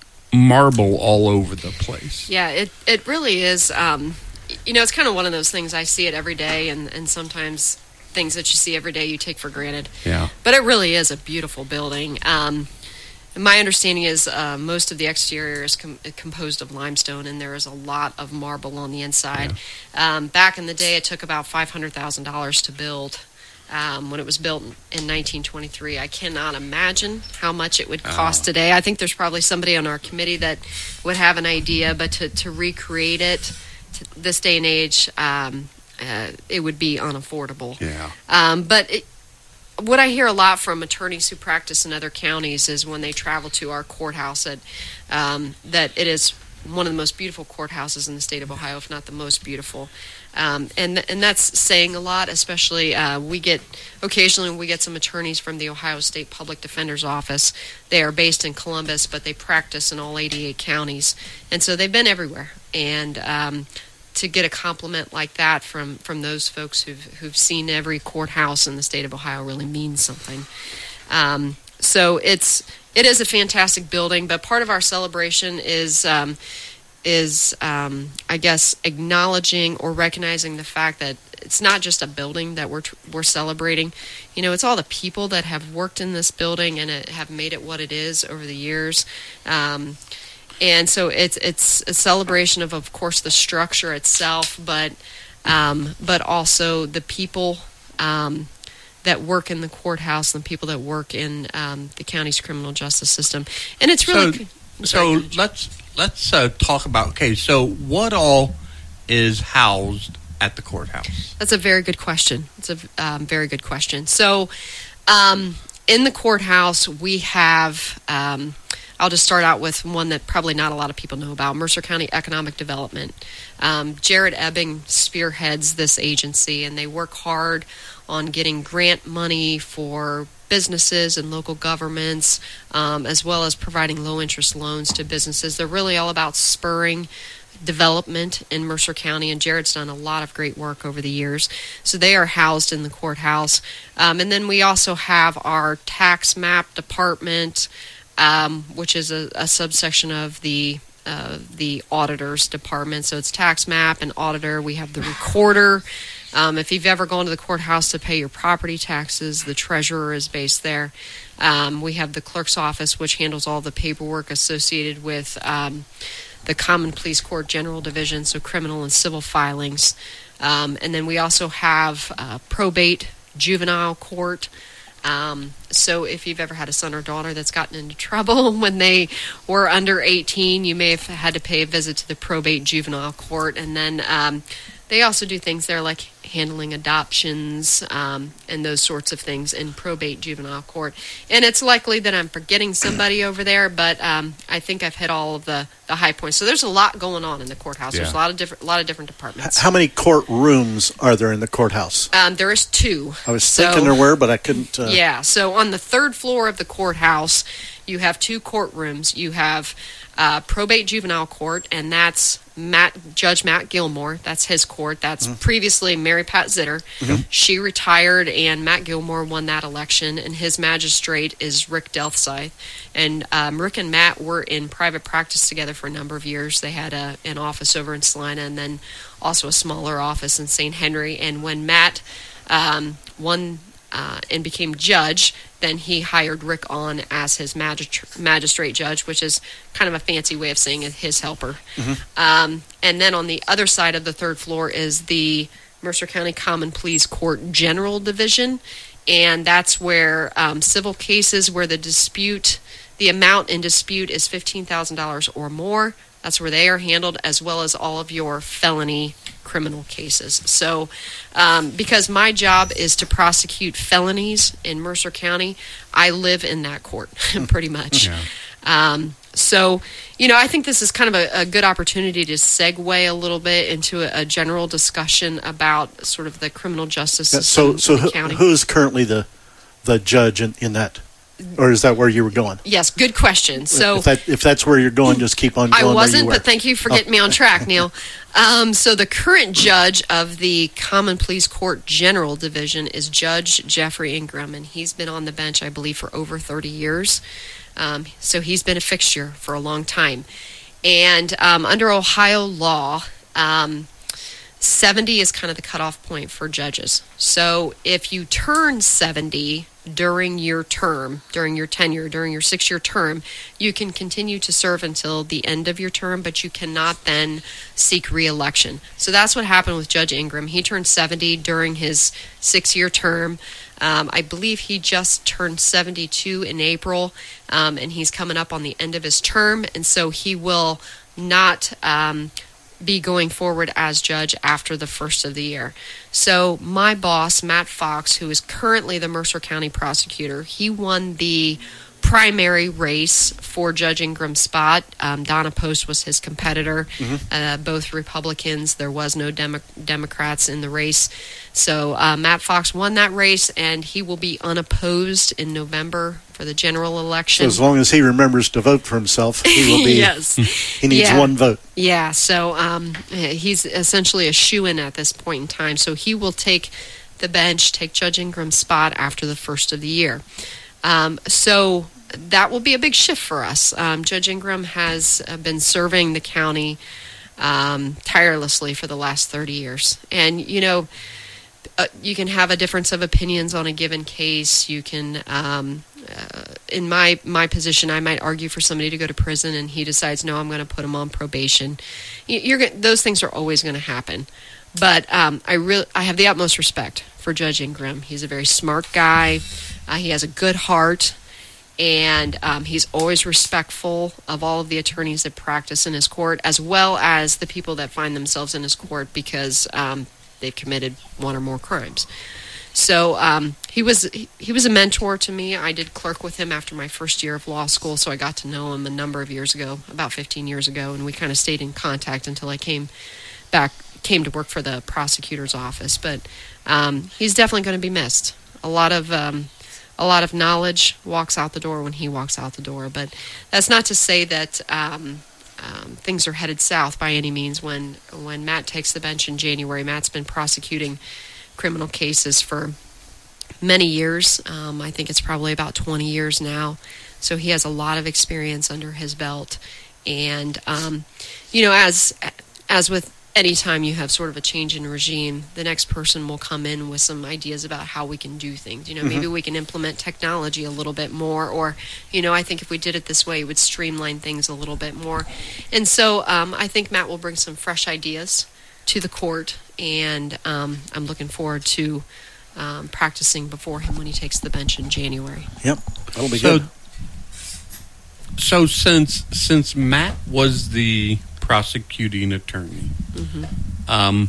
marble all over the place. Yeah, it, it really is. Um, you know, it's kind of one of those things. I see it every day, and, and sometimes things that you see every day you take for granted. Yeah. But it really is a beautiful building. Um, my understanding is uh, most of the exterior is com- composed of limestone, and there is a lot of marble on the inside. Yeah. Um, back in the day, it took about five hundred thousand dollars to build. Um, when it was built in nineteen twenty-three. I cannot imagine how much it would cost oh. today. I think there's probably somebody on our committee that would have an idea, but to, to recreate it to this day and age, um, uh, it would be unaffordable. Yeah. Um, but it, what I hear a lot from attorneys who practice in other counties is when they travel to our courthouse that um, that it is one of the most beautiful courthouses in the state of Ohio, if not the most beautiful. Um, and and that's saying a lot, especially uh, we get, occasionally we get some attorneys from the Ohio State Public Defender's Office. They are based in Columbus, but they practice in all eighty-eight counties. And so they've been everywhere. And um, to get a compliment like that from, from those folks who've, who've seen every courthouse in the state of Ohio really means something. Um, so it's it is a fantastic building, but part of our celebration is... Um, is, um, I guess, acknowledging or recognizing the fact that it's not just a building that we're we're celebrating. You know, it's all the people that have worked in this building and it, have made it what it is over the years. Um, and so it's it's a celebration of, of course, the structure itself, but um, but also the people um, that work in the courthouse and the people that work in um, the county's criminal justice system. And it's really... So, so let's... Let's uh, talk about, okay, so what all is housed at the courthouse? That's a very good question. It's a um, very good question. So um, in the courthouse, we have, um, I'll just start out with one that probably not a lot of people know about, Mercer County Economic Development. Um, Jared Ebbing spearheads this agency, and they work hard on getting grant money for businesses and local governments, um, as well as providing low-interest loans to businesses. They're really all about spurring development in Mercer County, and Jared's done a lot of great work over the years. So they are housed in the courthouse. Um, and then we also have our tax map department, um, which is a, a subsection of the uh, the auditor's department. So it's tax map and auditor. We have the recorder. Um, if you've ever gone to the courthouse to pay your property taxes, the treasurer is based there. Um, we have the clerk's office, which handles all the paperwork associated with um, the Common Pleas Court General Division, so criminal and civil filings. Um, and then we also have uh, probate, juvenile court. Um, so if you've ever had a son or daughter that's gotten into trouble when they were under eighteen, you may have had to pay a visit to the probate juvenile court. And then um, they also do things there like handling adoptions um, and those sorts of things in probate juvenile court. And it's likely that I'm forgetting somebody over there, but um, I think I've hit all of the, the high points. So there's a lot going on in the courthouse. Yeah. There's a lot of different, a lot of different departments. How many courtrooms are there in the courthouse? Um, there is two. I was So- thinking there were, but I couldn't. Uh, Yeah, so on the third floor of the courthouse, you have two courtrooms. You have uh, probate juvenile court, and that's Matt Judge Matt Gilmore. That's his court. That's Mhm. previously Mary Pat Zitter. Mhm. She retired, and Matt Gilmore won that election, and his magistrate is Rick Delfside. And um, Rick and Matt were in private practice together for a number of years. They had a, an office over in Salina, and then also a smaller office in Saint Henry. And when Matt um, won Uh, and became judge, then he hired Rick on as his magistr- magistrate judge, which is kind of a fancy way of saying it, his helper. Mhm. Um, and then on the other side of the third floor is the Mercer County Common Pleas Court General Division, and that's where um, civil cases where the dispute, the amount in dispute is fifteen thousand dollars or more. That's where they are handled, as well as all of your felony criminal cases. So um, because my job is to prosecute felonies in Mercer County, I live in that court pretty much. Yeah. Um, so, you know, I think this is kind of a, a good opportunity to segue a little bit into a, a general discussion about sort of the criminal justice Yeah, system so, so in the who, county. who is currently the the judge in, in that, or is that where you were going? Yes, good question. So if, that, if that's where you're going, just keep on going. I where you wasn't, were. but thank you for getting me on track, Neil. Um, so the current judge of the Common Pleas Court General Division is Judge Jeffrey Ingram, and he's been on the bench, I believe, for over thirty years. Um, so he's been a fixture for a long time. And um, under Ohio law, um, seventy is kind of the cutoff point for judges. So if you turn seventy during your term, during your tenure, during your six-year term, you can continue to serve until the end of your term, but you cannot then seek re-election. So that's what happened with Judge Ingram. He turned seventy during his six-year term. Um, I believe he just turned seventy-two in April, um, and he's coming up on the end of his term, and so he will not um, be going forward as judge after the first of the year. So my boss, Matt Fox, who is currently the Mercer County prosecutor, he won the primary race for Judge Ingram's spot. Um, Donna Post was his competitor. Mhm. Uh, both Republicans. There was no Demo- Democrats in the race. So uh, Matt Fox won that race, and he will be unopposed in November for the general So election. as long as he remembers to vote for himself, he will be. Yes. He needs Yeah. one vote. Yeah, so um, he's essentially a shoo-in at this point in time. So he will take the bench, take Judge Ingram's spot after the first of the year. Um, so that will be a big shift for us. Um, Judge Ingram has uh, been serving the county um, tirelessly for the last thirty years. And, you know, uh, you can have a difference of opinions on a given case. You can, um, uh, in my my position, I might argue for somebody to go to prison, and he decides, no, I'm going to put him on probation. You- You're go- those things are always going to happen. But um, I really, I have the utmost respect for Judge Ingram. He's a very smart guy. Uh, he has a good heart, and um, he's always respectful of all of the attorneys that practice in his court, as well as the people that find themselves in his court because um, they've committed one or more crimes. So um, he was he, he was a mentor to me. I did clerk with him after my first year of law school, so I got to know him a number of years ago, about fifteen years ago, and we kind of stayed in contact until I came back, came to work for the prosecutor's office. But um, he's definitely going to be missed. A lot of um, a lot of knowledge walks out the door when he walks out the door. But that's not to say that um, um, things are headed south by any means. When when Matt takes the bench in January, Matt's been prosecuting criminal cases for many years. Um, I think it's probably about twenty years now. So he has a lot of experience under his belt. And, um, you know, as as with any time you have sort of a change in regime, the next person will come in with some ideas about how we can do things. You know, mm-hmm. maybe we can implement technology a little bit more, or, you know, I think if we did it this way, it would streamline things a little bit more. And so um, I think Matt will bring some fresh ideas to the court, and um, I'm looking forward to um, practicing before him when he takes the bench in January. Yep, that'll be so, good. So since since Matt was the prosecuting attorney, mm-hmm. um,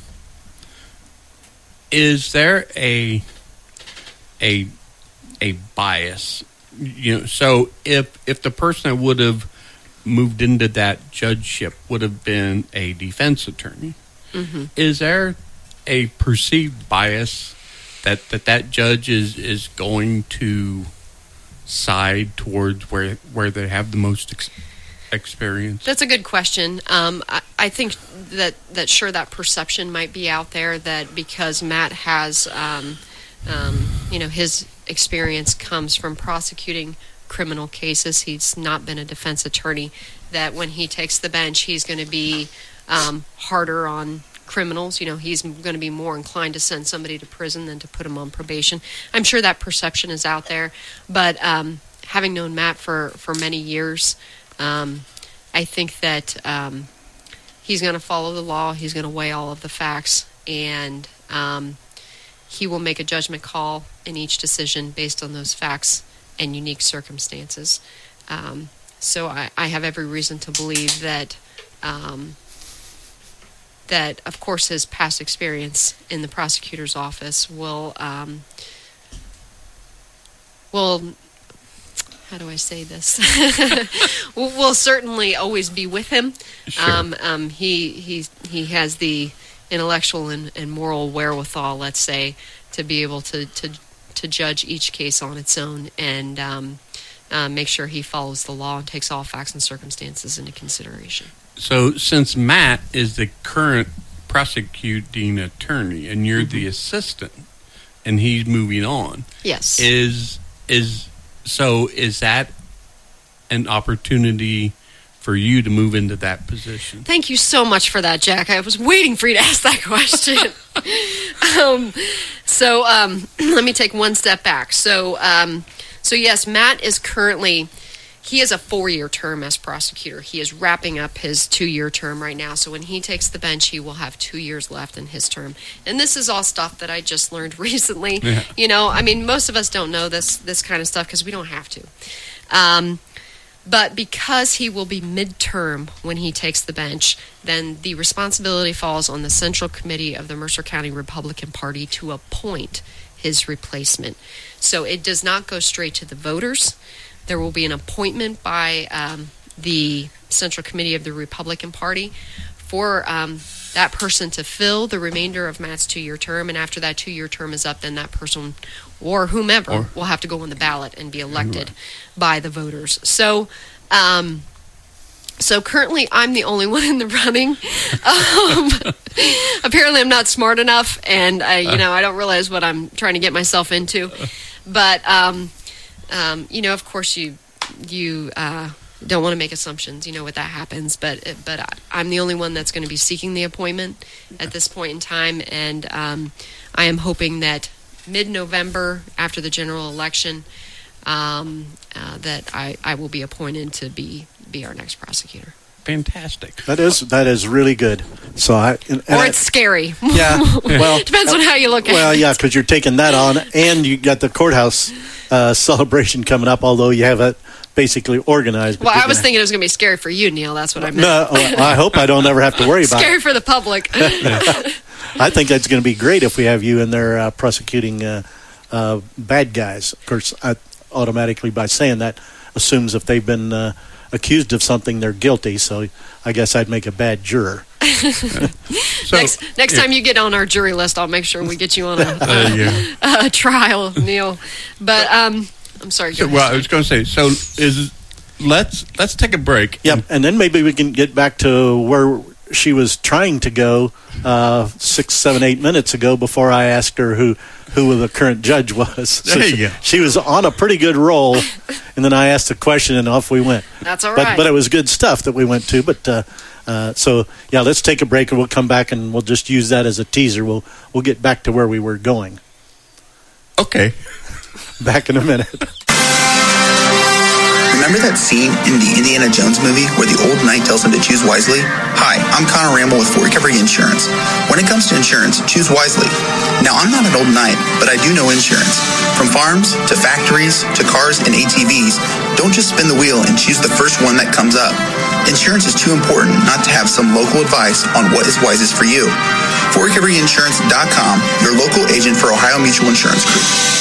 is there a a a bias? You know, so if if the person that would have moved into that judgeship would have been a defense attorney, mm-hmm. is there a perceived bias that that, that judge is, is going to side towards where where they have the most ex- experience? That's a good question. Um, I, I think that, that sure that perception might be out there that because Matt has, um, um, you know, his experience comes from prosecuting criminal cases. He's not been a defense attorney. That when he takes the bench, he's going to be um, harder on criminals. You know, he's going to be more inclined to send somebody to prison than to put him on probation. I'm sure that perception is out there, but um, having known Matt for, for many years, um, I think that um, he's going to follow the law. He's going to weigh all of the facts, and um, he will make a judgment call in each decision based on those facts and unique circumstances. Um, so I, I have every reason to believe that um, that, of course, his past experience in the prosecutor's office will um, will how do I say this? will, will certainly always be with him. Sure. Um, um, he he he has the intellectual and, and moral wherewithal, let's say, to be able to to, to judge each case on its own and um, uh, make sure he follows the law and takes all facts and circumstances into consideration. So since Matt is the current prosecuting attorney and you're mm-hmm. the assistant and he's moving on, yes, is is so is that an opportunity for you to move into that position? Thank you so much for that, Jack. I was waiting for you to ask that question. um, so um, let me take one step back. So um, so yes, Matt is currently. He has a four-year term as prosecutor. He is wrapping up his two-year term right now. So when he takes the bench, he will have two years left in his term. And this is all stuff that I just learned recently. Yeah. You know, I mean, most of us don't know this this kind of stuff because we don't have to. Um, but because he will be midterm when he takes the bench, then the responsibility falls on the Central Committee of the Mercer County Republican Party to appoint his replacement. So it does not go straight to the voters. There will be an appointment by um, the Central Committee of the Republican Party for um, that person to fill the remainder of Matt's two-year term. And after that two-year term is up, then that person or whomever or, will have to go on the ballot and be elected right. by the voters. So um, so currently I'm the only one in the running. Um, apparently I'm not smart enough, and I, you know, I don't realize what I'm trying to get myself into. But... Um, Um, you know, of course, you you uh, don't want to make assumptions, you know, when that happens. But but I'm the only one that's going to be seeking the appointment at this point in time. And um, I am hoping that mid-November, after the general election, um, uh, that I, I will be appointed to be, be our next prosecutor. Fantastic. That is that is really good. So I and, and or it's I, scary. Yeah. Well, depends on how you look at well, it. Well, yeah, because you're taking that on, and you got the courthouse uh, celebration coming up. Although you have it basically organized. Well, I was thinking it was going to be scary for you, Neil. That's what I meant. No, well, I hope I don't ever have to worry about scary it. Scary for the public. I think that's going to be great if we have you in there uh, prosecuting uh, uh, bad guys. Of course, I, automatically by saying that assumes if they've been uh, accused of something, they're guilty. So I guess I'd make a bad juror. so, next next yeah. time you get on our jury list, I'll make sure we get you on a, uh, yeah. a trial, Neil. But um, I'm sorry. So, well, I was going to say, so is let's let's take a break. Yep, and then maybe we can get back to where she was trying to go uh, six, seven, eight minutes ago before I asked her who, who the current judge was. So there you she, go. She was on a pretty good roll, and then I asked a question, and off we went. That's all but, right. But it was good stuff that we went to. But uh, uh, so, yeah, let's take a break, and we'll come back, and we'll just use that as a teaser. We'll we'll get back to where we were going. Okay. Back in a minute. Remember that scene in the Indiana Jones movie where the old knight tells him to choose wisely? Hi, I'm Connor Ramble with Fort Recovery Insurance. When it comes to insurance, choose wisely. Now, I'm not an old knight, but I do know insurance. From farms to factories to cars and A T Vs, don't just spin the wheel and choose the first one that comes up. Insurance is too important not to have some local advice on what is wisest for you. Fort Recovery Insurance dot com, your local agent for Ohio Mutual Insurance Group.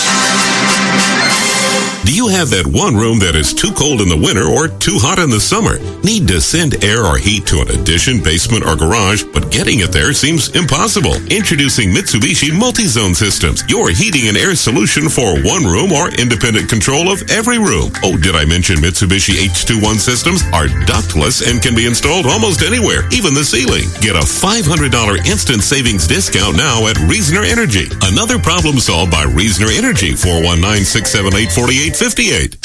Do you have that one room that is too cold in the winter or too hot in the summer? Need to send air or heat to an addition, basement, or garage, but getting it there seems impossible? Introducing Mitsubishi Multi-Zone Systems, your heating and air solution for one room or independent control of every room. Oh, did I mention Mitsubishi H twenty-one systems are ductless and can be installed almost anywhere, even the ceiling. Get a five hundred dollars instant savings discount now at Reasoner Energy. Another problem solved by Reasoner Energy, four one nine, six seven eight, four eight five eight.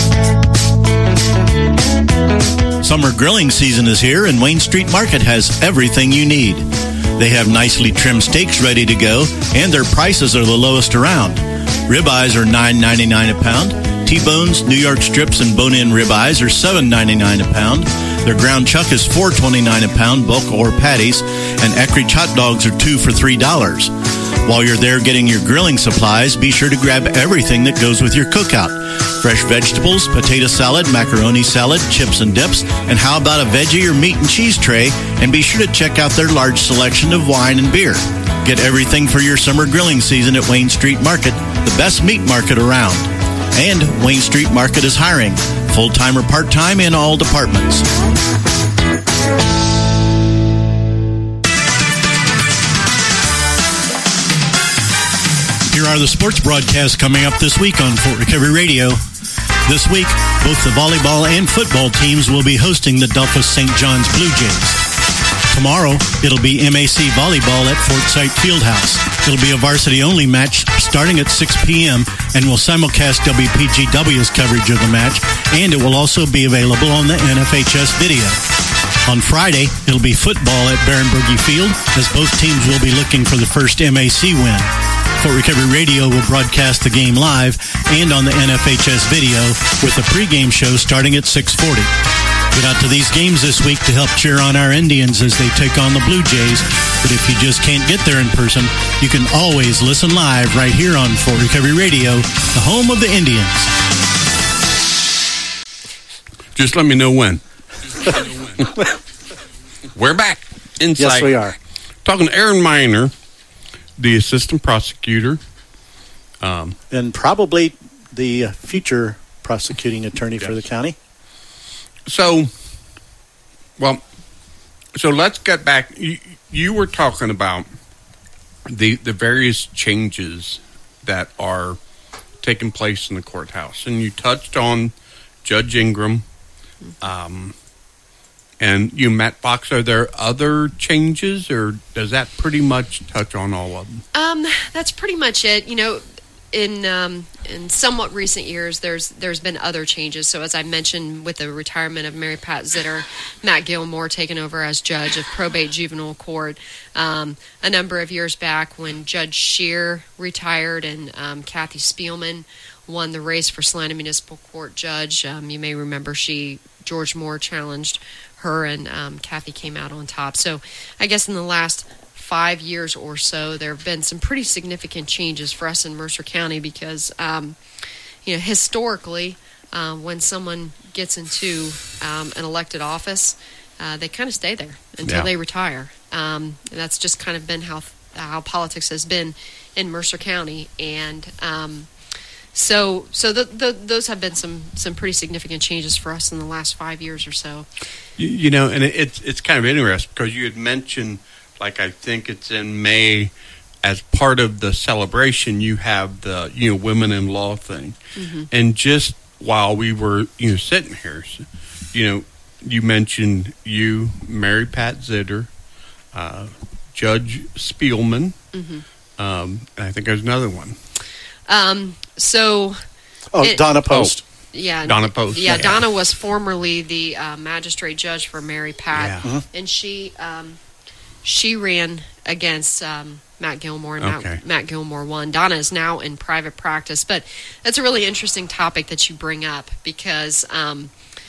Summer grilling season is here, and Wayne Street Market has everything you need. They have nicely trimmed steaks ready to go, and their prices are the lowest around. Ribeyes are nine ninety-nine a pound. T-bones, New York strips, and bone-in ribeyes are seven ninety-nine a pound. Their ground chuck is four twenty-nine a pound, bulk or patties, and Eckrich hot dogs are two for three dollars. While you're there getting your grilling supplies, be sure to grab everything that goes with your cookout. Fresh vegetables, potato salad, macaroni salad, chips and dips, and how about a veggie or meat and cheese tray? And be sure to check out their large selection of wine and beer. Get everything for your summer grilling season at Wayne Street Market, the best meat market around. And Wayne Street Market is hiring, full-time or part-time in all departments. Here are the sports broadcasts coming up this week on Fort Recovery Radio. This week, both the volleyball and football teams will be hosting the Delphos Saint John's Blue Jays. Tomorrow, it'll be M A C volleyball at Fort Sight Fieldhouse. It'll be a varsity-only match starting at six p.m. and will simulcast W P G W's coverage of the match, and it will also be available on the N F H S video. On Friday, it'll be football at Baron-Berge Field, as both teams will be looking for the first M A C win. Fort Recovery Radio will broadcast the game live and on the N F H S video with a pregame show starting at six forty. Get out to these games this week to help cheer on our Indians as they take on the Blue Jays. But if you just can't get there in person, you can always listen live right here on Fort Recovery Radio, the home of the Indians. Just let me know when. We're back. Inside. Yes, we are. Talking to Aaron Miner, the assistant prosecutor. Um, and probably the future prosecuting attorney yes. for the county. So, well, so let's get back. You, you were talking about the the various changes that are taking place in the courthouse, and you touched on Judge Ingram, um, and you, Matt Fox. Are there other changes, or does that pretty much touch on all of them? Um, that's pretty much it. You know, in um, in somewhat recent years, there's there's been other changes. So as I mentioned, with the retirement of Mary Pat Zitter, Matt Gilmore taking over as judge of probate juvenile court. Um, a number of years back, when Judge Shear retired and um, Kathy Spielman won the race for Salina Municipal Court judge, um, you may remember she George Moore challenged her, and um, Kathy came out on top. So I guess in the last five years or so, there have been some pretty significant changes for us in Mercer County because, um, you know, historically, uh, when someone gets into um, an elected office, uh, they kind of stay there until yeah. they retire. Um, and that's just kind of been how how politics has been in Mercer County, and um, so so the, the, those have been some some pretty significant changes for us in the last five years or so. You, you know, and it, it's it's kind of interesting because you had mentioned. Like I think it's in May, as part of the celebration, you have the you know women in law thing, mm-hmm. and just while we were, you know, sitting here, you know, you mentioned you, Mary Pat Zitter, uh, Judge Spielman, Mm-hmm. um, and I think there's another one. Um, so, Oh, it- Donna Post. yeah, Donna Post. Yeah, Yeah. Donna was formerly the uh, magistrate judge for Mary Pat, Yeah. Mhm. and she um, she ran against um, Matt Gilmore, and Okay. Matt, Matt Gilmore won. Donna is now in private practice, but that's a really interesting topic that you bring up because um,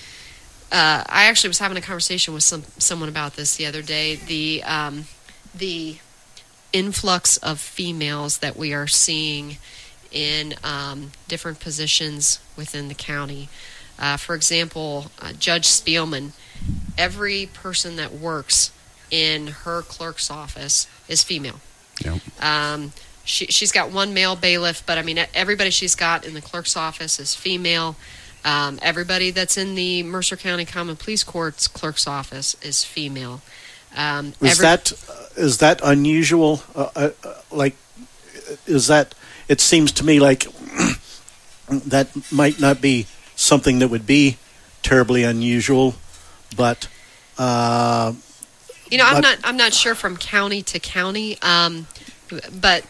uh, I actually was having a conversation with some someone about this the other day. The um, the influx of females that we are seeing in um, different positions within the county. Uh, for example, uh, Judge Spielman, every person that works in her clerk's office is female. Yep. Um, she, she's got one male bailiff, but I mean, everybody she's got in the clerk's office is female. Um, everybody that's in the Mercer County Common Pleas Court's clerk's office is female. Um, Is every- that is that unusual? Uh, uh, uh, like, is that? It seems to me like that might not be something that would be terribly unusual, but uh, You know, I'm but- not. I'm not sure from county to county, um, but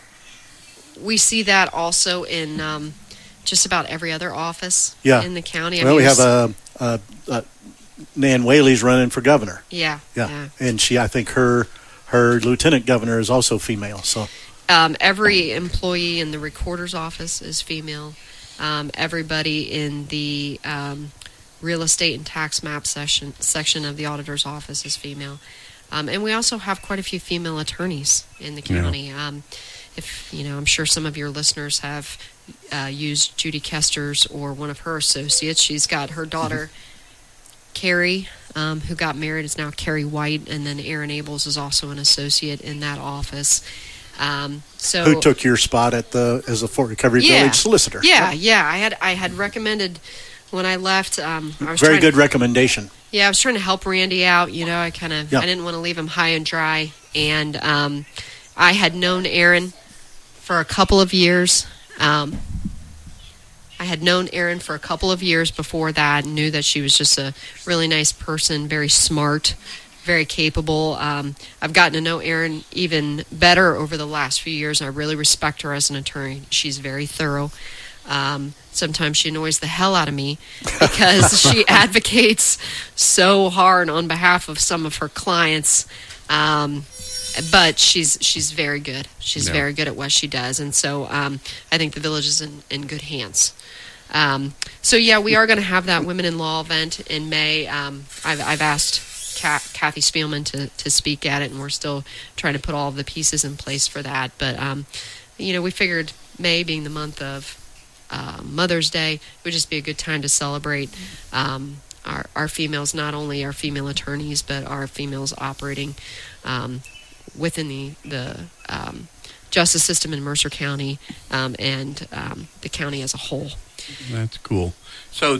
we see that also in um, just about every other office yeah, in the county. I Well, mean, we have s- a, a, a Nan Whaley's running for governor. yeah, Yeah. yeah. and she, I think her her lieutenant governor is also female. So Um, every employee in the recorder's office is female. Um, everybody in the um, real estate and tax map section section of the auditor's office is female. Um, and we also have quite a few female attorneys in the Yeah. county. Um, if you know, I'm sure some of your listeners have uh, used Judy Kesters or one of her associates. She's got her daughter, Carrie, um, who got married, is now Carrie White, and then Aaron Abels is also an associate in that office. Um, so who took your spot at the as a Fort Recovery Yeah. Village solicitor? Yeah, yeah. I had I had recommended when I left. Um, I was Very trying good To, recommendation. yeah, I was trying to help Randy out. You know, I kind of Yeah. I didn't want to leave him high and dry, and um, I had known Erin for a couple of years. Um, I had known Erin for a couple of years before that, and knew that she was just a really nice person, very smart, very capable. Um, I've gotten to know Erin even better over the last few years, and I really respect her as an attorney. She's very thorough. Um, sometimes she annoys the hell out of me because she advocates so hard on behalf of some of her clients. Um, but she's she's very good. She's Yeah. very good at what she does, and so um, I think the village is in, in good hands. Um, so yeah, we are going to have that Women in Law event in May. Um, I've, I've asked Ka- Kathy Spielman to, to speak at it, and we're still trying to put all of the pieces in place for that. But um, you know, we figured May being the month of uh, Mother's Day, it would just be a good time to celebrate um, our, our females, not only our female attorneys, but our females operating um, within the the um, justice system in Mercer County um, and um, the county as a whole. That's cool. So,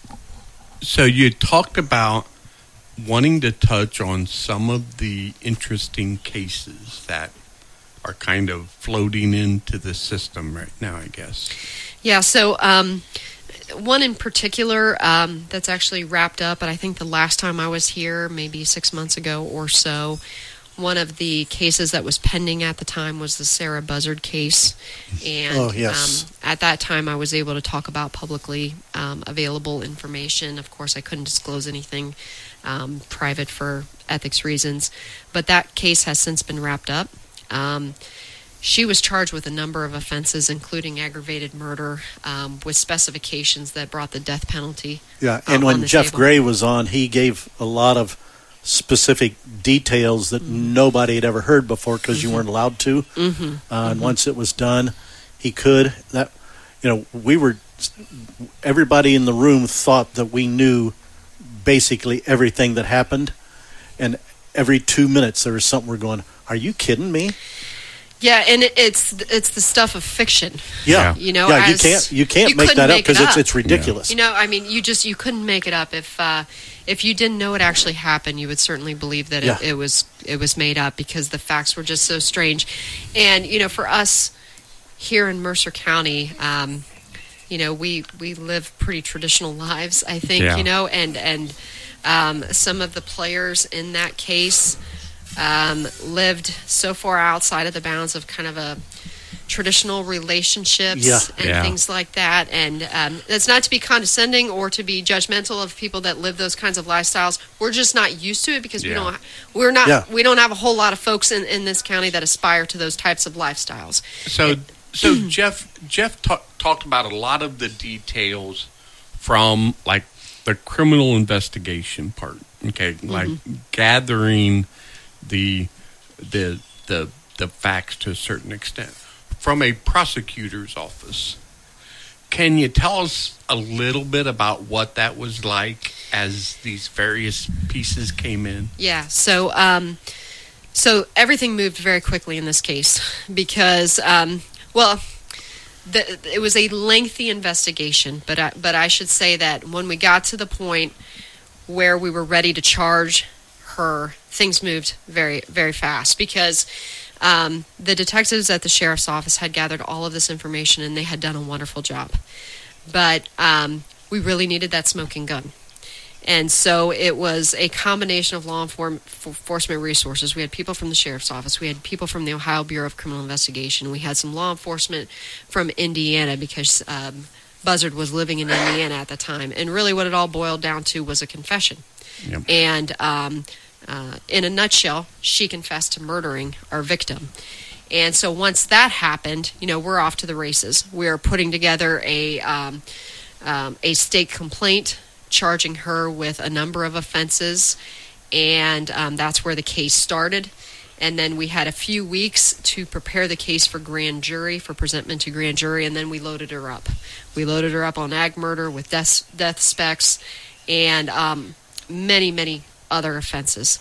so you talked about wanting to touch on some of the interesting cases that are kind of floating into the system right now, I guess. Yeah, so um, one in particular um, that's actually wrapped up, but I think the last time I was here, maybe six months ago or so, one of the cases that was pending at the time was the Sarah Buzzard case. And Oh, yes. um, at that time, I was able to talk about publicly um, available information. Of course, I couldn't disclose anything um, private for ethics reasons, but that case has since been wrapped up. Um, she was charged with a number of offenses, including aggravated murder, um, with specifications that brought the death penalty. Yeah, uh, and on when the Jeff table. Gray was on, he gave a lot of specific details that Mm-hmm. nobody had ever heard before because you weren't allowed to. Mhm. Uh, and once it was done, he could. That you know, we were. Everybody in the room thought that we knew basically everything that happened, and every two minutes there was something we're going, "Are you kidding me?" Yeah, and it, it's it's the stuff of fiction. Yeah, You know, yeah, you as- can't you can't you make couldn't that up make it because it's up. it's ridiculous. You know, I mean, you just you couldn't make it up. If uh, if you didn't know it actually happened, you would certainly believe that Yeah. it, it was it was made up because the facts were just so strange. And you know, for us here in Mercer County, um, you know, we, we live pretty traditional lives, I think, Yeah. you know, and, and um, some of the players in that case um, lived so far outside of the bounds of kind of a traditional relationships Yeah. and Yeah. things like that. And um, that's not to be condescending or to be judgmental of people that live those kinds of lifestyles. We're just not used to it because we Yeah. don't we're not Yeah. we don't have a whole lot of folks in, in this county that aspire to those types of lifestyles. So, so Jeff Jeff ta- talked about a lot of the details from like the criminal investigation part. Okay, like gathering the the the the facts to a certain extent from a prosecutor's office. Can you tell us a little bit about what that was like as these various pieces came in? Yeah. So, um, so everything moved very quickly in this case because, um, well, the, it was a lengthy investigation. But I, but I should say that when we got to the point where we were ready to charge her, things moved very very fast because um, the detectives at the sheriff's office had gathered all of this information and they had done a wonderful job. But um, we really needed that smoking gun. And so it was a combination of law enform- enforcement resources. We had people from the sheriff's office. We had people from the Ohio Bureau of Criminal Investigation. We had some law enforcement from Indiana because um, Buzzard was living in Indiana at the time. And really what it all boiled down to was a confession. Yep. And um, uh, in a nutshell, she confessed to murdering our victim. And so once that happened, you know, we're off to the races. We're putting together a um, um, a state complaint charging her with a number of offenses, and um, that's where the case started. And then we had a few weeks to prepare the case for grand jury, for presentment to grand jury, and then we loaded her up. We loaded her up on ag murder with death, death specs and um, many, many other offenses.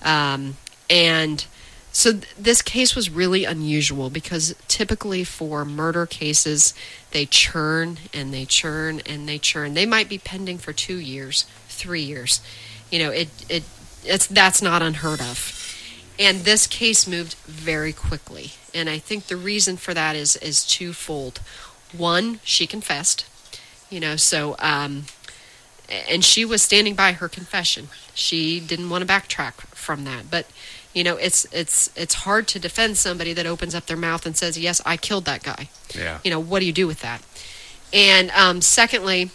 Um, and so th- this case was really unusual because typically for murder cases, they churn and they churn and they churn. They might be pending for two years, three years. You know, it it it's that's not unheard of. And this case moved very quickly. And I think the reason for that is is twofold. One, she confessed. You know, so um, and she was standing by her confession. She didn't want to backtrack from that, but. You know, it's it's it's hard to defend somebody that opens up their mouth and says, "Yes, I killed that guy." Yeah. You know, what do you do with that? And um, secondly,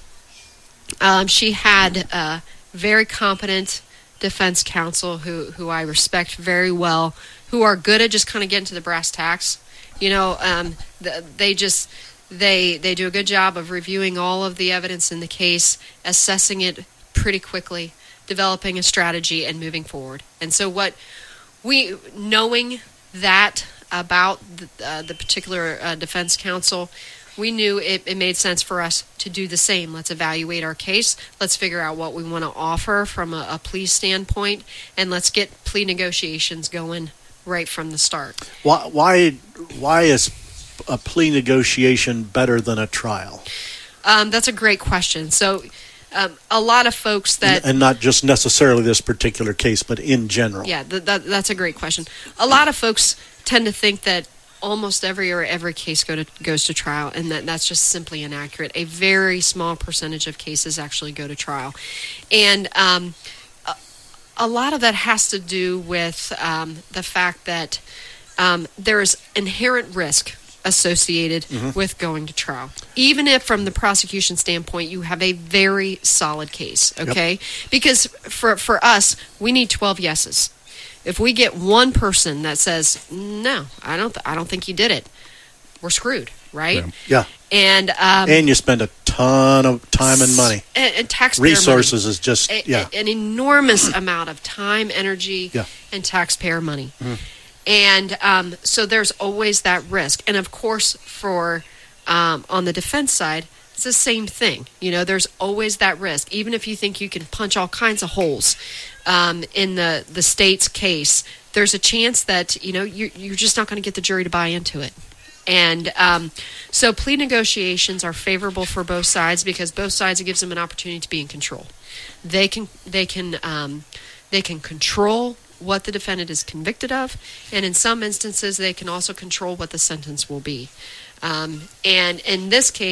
um, she had a very competent defense counsel who who I respect very well, who are good at just kind of getting to the brass tacks. You know, um, the, they just they they do a good job of reviewing all of the evidence in the case, assessing it pretty quickly, developing a strategy, and moving forward. And so what. We, knowing that about the, uh, the particular uh, defense counsel, we knew it, it made sense for us to do the same. Let's evaluate our case. Let's figure out what we want to offer from a, a plea standpoint, and let's get plea negotiations going right from the start. Why, why, why is a plea negotiation better than a trial? Um, that's a great question. So um, a lot of folks that... And, and not just necessarily this particular case, but in general. Yeah, th- that, that's a great question. A lot of folks tend to think that almost every or every case go to, goes to trial, and that, that's just simply inaccurate. A very small percentage of cases actually go to trial. And um, a, a lot of that has to do with um, the fact that um, there is inherent risk associated mm-hmm. with going to trial. Even if from the prosecution standpoint you have a very solid case, okay? Yep. Because for for us, we need twelve yeses. If we get one person that says, "No, I don't th- I don't think you did it," we're screwed, right? Yeah. yeah. And um, and you spend a ton of time and money. And, and taxpayer resources money. is just a, yeah. a, an enormous amount of time, energy, yeah. and taxpayer money. Mm. And um, so there's always that risk. And of course, for um, on the defense side, it's the same thing. You know, there's always that risk. Even if you think you can punch all kinds of holes um, in the, the state's case, there's a chance that, you know, you're, you're just not going to get the jury to buy into it. And um, so plea negotiations are favorable for both sides because both sides, it gives them an opportunity to be in control. They can, they can, um, they can control what the defendant is convicted of, and in some instances they can also control what the sentence will be. Um, and in this case,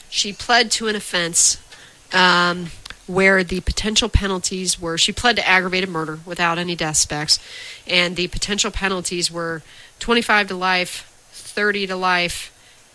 she pled to an offense um, where the potential penalties were, she pled to aggravated murder without any death specs, and the potential penalties were twenty-five to life, thirty to life,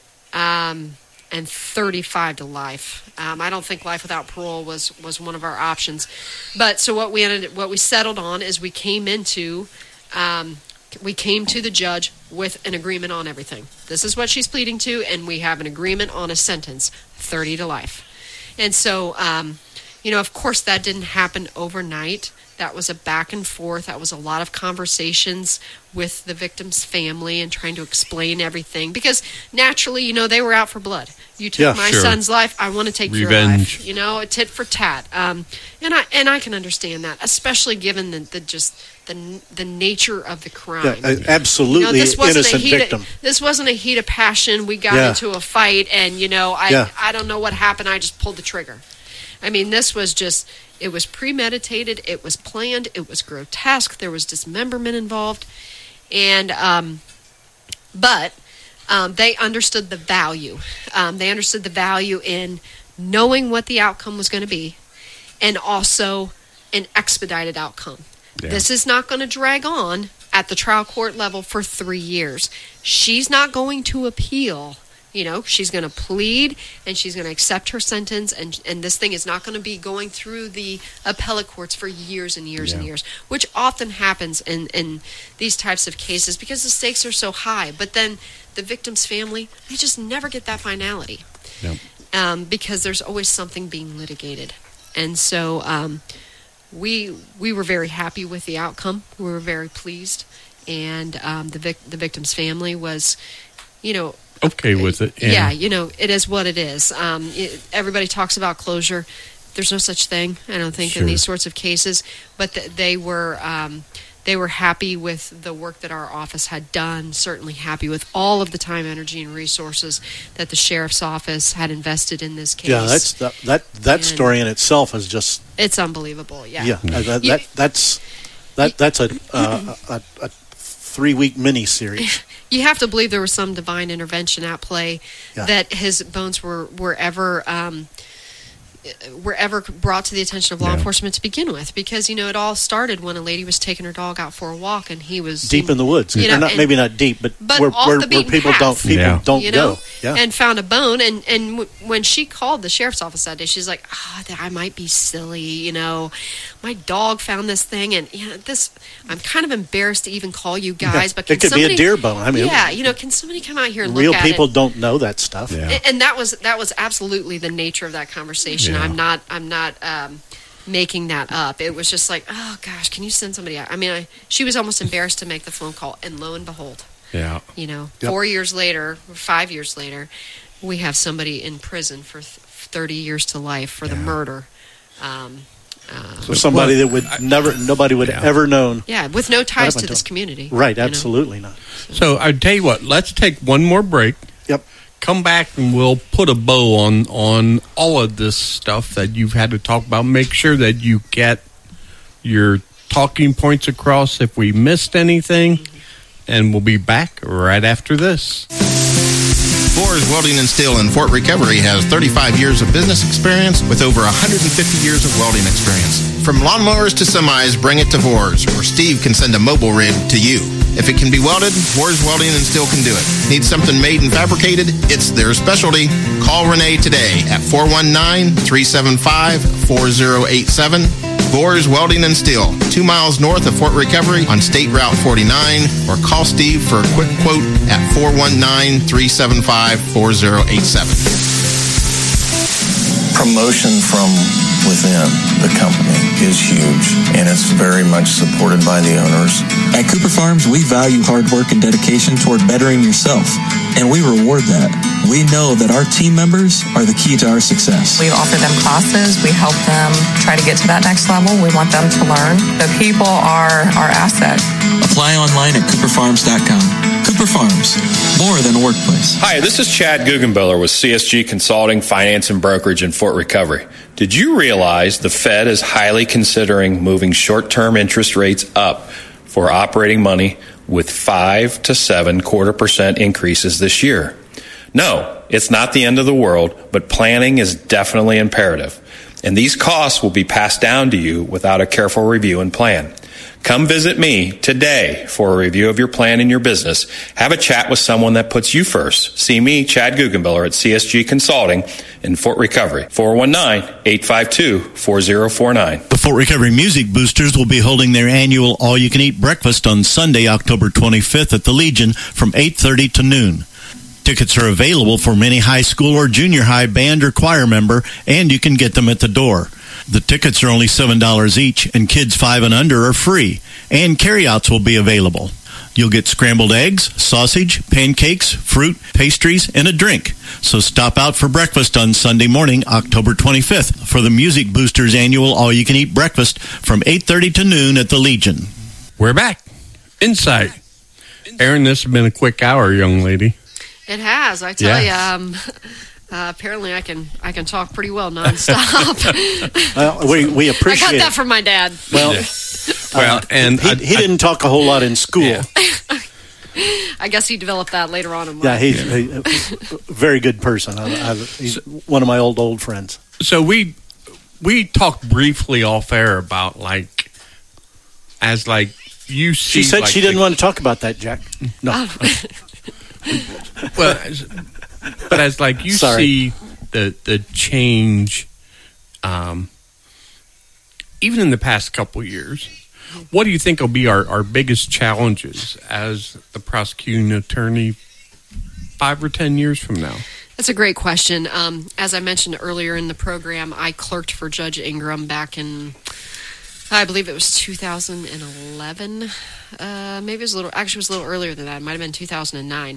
um, and thirty-five to life. Um, I don't think life without parole was, was one of our options. But so what we ended, what we settled on is we came into, um, we came to the judge with an agreement on everything. This is what she's pleading to, and we have an agreement on a sentence, thirty to life. And so, um, you know, of course, that didn't happen overnight. That was a back and forth. That was a lot of conversations with the victim's family and trying to explain everything. Because naturally, you know, they were out for blood. You took Yeah, my sure. son's life. I want to take your Revenge. life. You know, a tit for tat. Um, and I and I can understand that, especially given the, the just the the nature of the crime. Yeah, a- absolutely You know, this wasn't innocent a heat victim. Of, this wasn't a heat of passion. We got Yeah. into a fight, and you know, I Yeah. I don't know what happened. I just pulled the trigger. I mean, this was just, it was premeditated, it was planned, it was grotesque, there was dismemberment involved, and, um, but um, they understood the value. Um, they understood the value in knowing what the outcome was going to be, and also an expedited outcome. Yeah. This is not going to drag on at the trial court level for three years. She's not going to appeal. You know, she's going to plead and she's going to accept her sentence, and and this thing is not going to be going through the appellate courts for years and years and Yeah. years, which often happens in, in these types of cases because the stakes are so high. But then the victim's family, they just never get that finality Yep. um, because there's always something being litigated. And so um, we we were very happy with the outcome. We were very pleased, and um, the vic- the victim's family was, you know, Okay with it. And yeah, you know, it is what it is. Um, it, everybody talks about closure. There's no such thing, I don't think, Sure. in these sorts of cases. But th- they were um, they were happy with the work that our office had done. Certainly happy with all of the time, energy, and resources that the sheriff's office had invested in this case. Yeah, that's that that, that And- story in itself is just It's unbelievable. Yeah. yeah. uh, that, You- that that's that that's a uh, a, a three week mini series. You have to believe there was some divine intervention at play, Yeah. that his bones were were ever um, were ever brought to the attention of law Yeah. enforcement to begin with, because you know it all started when a lady was taking her dog out for a walk and he was Deep in the woods, You Or know, not, and- maybe not deep, but, but where, off where, the where beaten people path, don't people Yeah. don't you know, go. Yeah, and found a bone. And and w- when she called the sheriff's office that day, she's like, "Ah, that I might be silly, you know. My dog found this thing, and you know, this. I'm kind of embarrassed to even call you guys, Yeah, but can it could be a somebody, deer bone. I mean, yeah, you know, can somebody come out here and real look at people it? don't know that stuff. Yeah. And, and that was that was absolutely the nature of that conversation. Yeah. I'm not I'm not um, making that up. It was just like, oh gosh, can you send somebody out? I mean, I, she was almost embarrassed to make the phone call, and lo and behold, Yeah. you know, Yep. four years later, or five years later, we have somebody in prison for th- thirty years to life for the murder. Um, uh, So somebody that would never, nobody would Yeah. ever known. yeah, with no ties up to this until- community. Right, you know. absolutely not. So I tell you what, let's take one more break. Yep. Come back and we'll put a bow on on all of this stuff that you've had to talk about. Make sure that you get your talking points across if we missed anything, and we'll be back right after this. Boers Welding and Steel in Fort Recovery has thirty-five years of business experience with over one hundred fifty years of welding experience. From lawnmowers to semis, bring it to Boers, or Steve can send a mobile rig to you. If it can be welded, Boers Welding and Steel can do it. Need something made and fabricated? It's their specialty. Call Renee today at four one nine, three seven five, four zero eight seven. Boers Welding and Steel, two miles north of Fort Recovery on State Route forty-nine, or call Steve for a quick quote at four one nine, three seven five, four zero eight seven. Promotion from within the company is huge, and it's very much supported by the owners. At Cooper Farms, we value hard work and dedication toward bettering yourself, and we reward that. We know that our team members are the key to our success. We offer them classes. We help them try to get to that next level. We want them to learn. The people are our asset. Apply online at cooper farms dot com. Cooper Farms, more than a workplace. Hi, this is Chad Guggenbiller with C S G Consulting, Finance and Brokerage in Fort Recovery. Did you realize the Fed is highly considering moving short-term interest rates up for operating money with five to seven quarter percent increases this year? No, it's not the end of the world, but planning is definitely imperative. And these costs will be passed down to you without a careful review and plan. Come visit me today for a review of your plan in your business. Have a chat with someone that puts you first. See me, Chad Guggenbiller, at C S G Consulting in Fort Recovery. four one nine, eight five two, four zero four nine. The Fort Recovery Music Boosters will be holding their annual all-you-can-eat breakfast on Sunday, October twenty-fifth at the Legion from eight thirty to noon. Tickets are available for any high school or junior high band or choir member, and you can get them at the door. The tickets are only seven dollars each, and kids five and under are free, and carryouts will be available. You'll get scrambled eggs, sausage, pancakes, fruit, pastries, and a drink. So stop out for breakfast on Sunday morning, October twenty-fifth, for the Music Boosters annual all-you-can-eat breakfast from eight thirty to noon at the Legion. We're back. Insight. Aaron, this has been a quick hour, young lady. It has, I tell Yes. you. Um, uh, apparently, I can I can talk pretty well nonstop. Well, we we appreciate I got that it. from my dad. Well, Well, uh, and he, I- he I- didn't talk a whole lot in school. I guess he developed that later on in life. Yeah, he's a, a very good person. I, I, he's one of my old old friends. So we we talked briefly off air about like as like you see. She said like she didn't the- want to talk about that, Jack. No. well, as, but as like you Sorry. see the the change, um, even in the past couple years, what do you think will be our, our biggest challenges as the prosecuting attorney five or ten years from now? That's a great question. Um, as I mentioned earlier in the program, I clerked for Judge Ingram back in, I believe it was two thousand eleven. Uh, maybe it was a little, actually it was a little earlier than that. It might have been two thousand nine.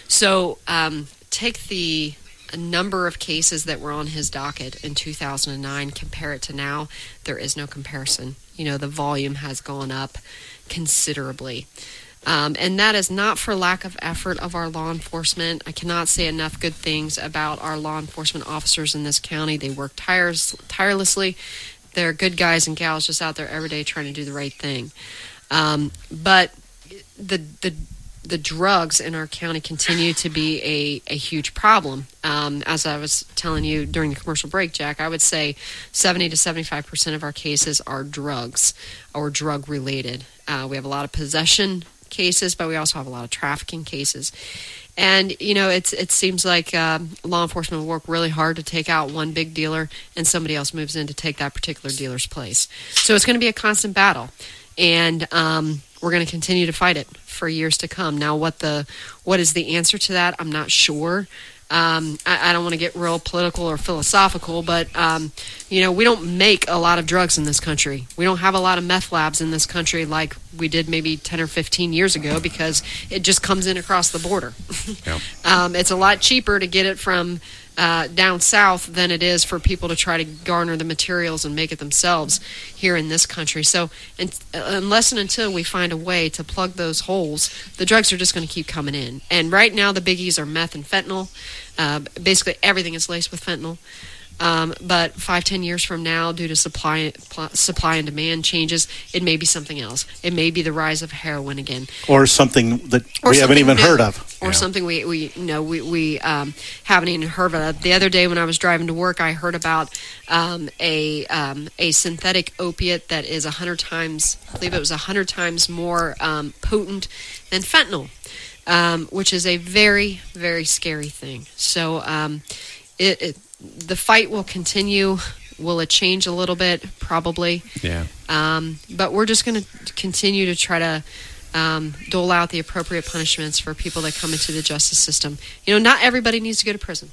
So um, take the number of cases that were on his docket in two thousand nine, compare it to now, there is no comparison. You know, the volume has gone up considerably. Um, and that is not for lack of effort of our law enforcement. I cannot say enough good things about our law enforcement officers in this county. They work tires, tirelessly. They're good guys and gals just out there every day trying to do the right thing. Um, but the the the drugs in our county continue to be a, a huge problem. Um, as I was telling you during the commercial break, Jack, I would say seventy to seventy-five percent of our cases are drugs or drug related. Uh, we have a lot of possession cases, but we also have a lot of trafficking cases. And, you know, it's it seems like um, law enforcement will work really hard to take out one big dealer and somebody else moves in to take that particular dealer's place. So it's going to be a constant battle. And um, we're going to continue to fight it for years to come. Now, what the what is the answer to that? I'm not sure. Um, I, I don't want to get real political or philosophical, but, um, you know, we don't make a lot of drugs in this country. We don't have a lot of meth labs in this country like we did maybe ten or fifteen years ago because it just comes in across the border. Yeah. um, it's a lot cheaper to get it from uh, down south than it is for people to try to garner the materials and make it themselves here in this country. So and, uh, unless and until we find a way to plug those holes, the drugs are just going to keep coming in. And right now the biggies are meth and fentanyl. Uh, basically everything is laced with fentanyl. Um, but five, ten years from now, due to supply pl- supply and demand changes, it may be something else. It may be the rise of heroin again. Or something that Or we haven't something even new. heard of. Or something we, we you know we, we um, haven't even heard of. The other day when I was driving to work, I heard about um, a um, a synthetic opiate that is a hundred times, I believe it was a hundred times more um, potent than fentanyl, um, which is a very, very scary thing. So um, it, it the fight will continue. Will it change a little bit? Probably. Yeah. Um, but we're just going to continue to try to um, dole out the appropriate punishments for people that come into the justice system. You know, not everybody needs to go to prison.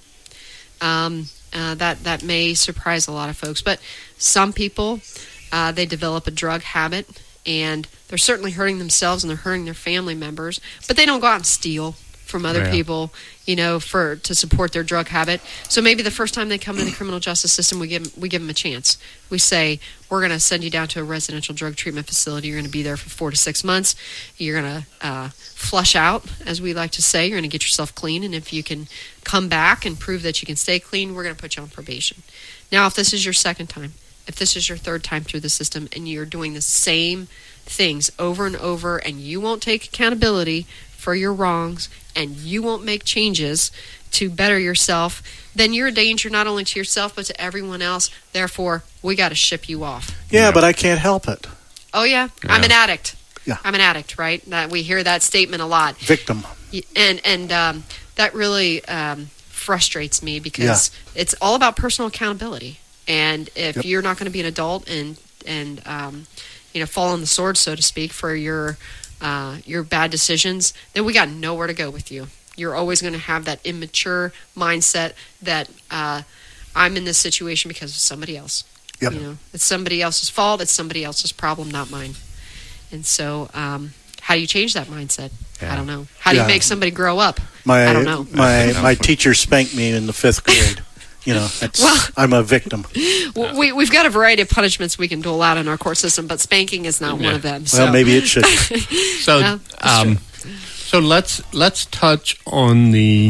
Um, uh, that that may surprise a lot of folks, but some people uh, they develop a drug habit, and they're certainly hurting themselves and they're hurting their family members. But they don't go out and steal from other Yeah. people, you know, for to support their drug habit. So maybe the first time they come to the criminal justice system, we give we give them a chance. We say, we're going to send you down to a residential drug treatment facility. You're going to be there for four to six months. You're going to uh, flush out, as we like to say. You're going to get yourself clean, and if you can come back and prove that you can stay clean, we're going to put you on probation. Now, if this is your second time, if this is your third time through the system, and you're doing the same things over and over, and you won't take accountability for your wrongs, and you won't make changes to better yourself, then you're a danger not only to yourself but to everyone else. Therefore, we got to ship you off. Yeah, yeah, but I can't help it. Oh, yeah? yeah. I'm an addict. Yeah. I'm an addict, right? That we hear that statement a lot. Victim. And and um, that really um, frustrates me because yeah. it's all about personal accountability. And if yep. you're not going to be an adult and and um, you know fall on the sword, so to speak, for your uh, your bad decisions, then we got nowhere to go with you. You're always going to have that immature mindset that uh, I'm in this situation because of somebody else. Yep. You know, it's somebody else's fault. It's somebody else's problem, not mine. And so, um, how do you change that mindset? Yeah. I don't know. How do yeah. you make somebody grow up? My, I don't know. My my teacher spanked me in the fifth grade. You know, that's, well, I'm a victim. Well, we, we've got a variety of punishments we can dole out in our court system, but spanking is not yeah. one of them. So. Well, maybe it should. so, no, um, so let's let's touch on the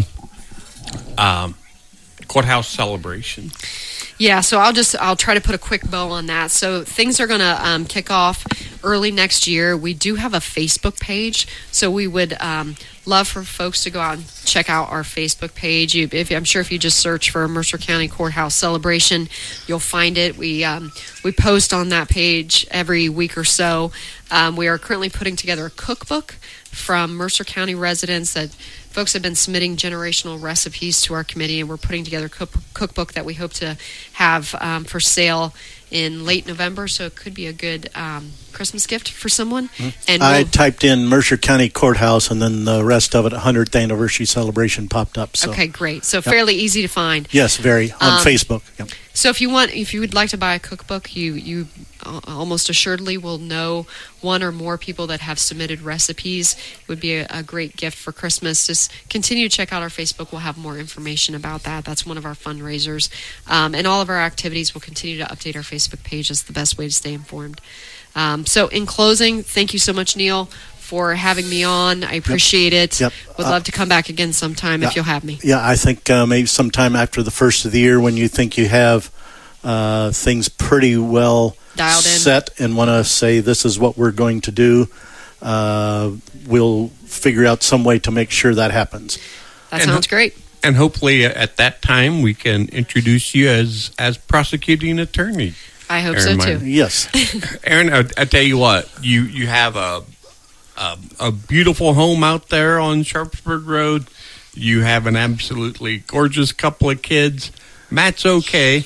um, courthouse celebration. Yeah, so I'll just I'll try to put a quick bow on that. So things are going to um, kick off early next year. We do have a Facebook page, so we would um, love for folks to go out and check out our Facebook page. You, if, I'm sure if you just search for Mercer County Courthouse Celebration, you'll find it. We um, we post on that page every week or so. Um, we are currently putting together a cookbook from Mercer County residents that folks have been submitting generational recipes to our committee, and we're putting together a cook- cookbook that we hope to have um, for sale in late November, so it could be a good um, Christmas gift for someone. Mm-hmm. And I we'll, typed in Mercer County Courthouse, and then the rest of it, one hundredth anniversary celebration, popped up. So. Okay, great. So yep. fairly easy to find. Yes, very, on um, Facebook. Yep. So if you want, if you would like to buy a cookbook, you you almost assuredly will know one or more people that have submitted recipes. It would be a, a great gift for Christmas. Just continue to check out our Facebook. We'll have more information about that. That's one of our fundraisers. Um, and all of our activities, we'll continue to update our Facebook page. It's the best way to stay informed. Um, so in closing, thank you so much, Neil, for having me on. I appreciate yep. it. Yep. Would uh, love to come back again sometime yeah, if you'll have me. Yeah, I think uh, maybe sometime after the first of the year when you think you have uh, things pretty well dialed in, set and want to say this is what we're going to do, uh, we'll figure out some way to make sure that happens. That and sounds ho- great. And hopefully at that time we can introduce you as, as prosecuting attorney. I hope Aaron so too. Meyer. Yes. Aaron, I, I tell you what, you, you have a, a a beautiful home out there on Sharpsburg Road. You have an absolutely gorgeous couple of kids. Matt's okay.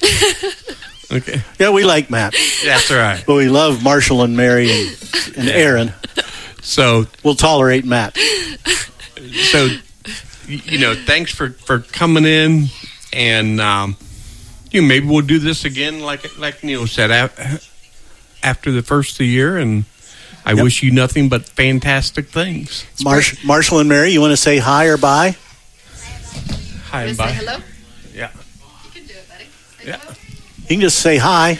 Okay. Yeah, we like Matt. That's right. But we love Marshall and Mary and, and yeah. Aaron. So we'll tolerate Matt. So, you know, thanks for, for coming in, and um, you know, maybe we'll do this again, like like Neil said, after the first of the year, and I yep. wish you nothing but fantastic things. Marsh, Marshall and Mary, you want to say hi or bye? Hi and bye. Say hello? Yeah. You can do it, buddy. Say yeah. hello. You can just say hi.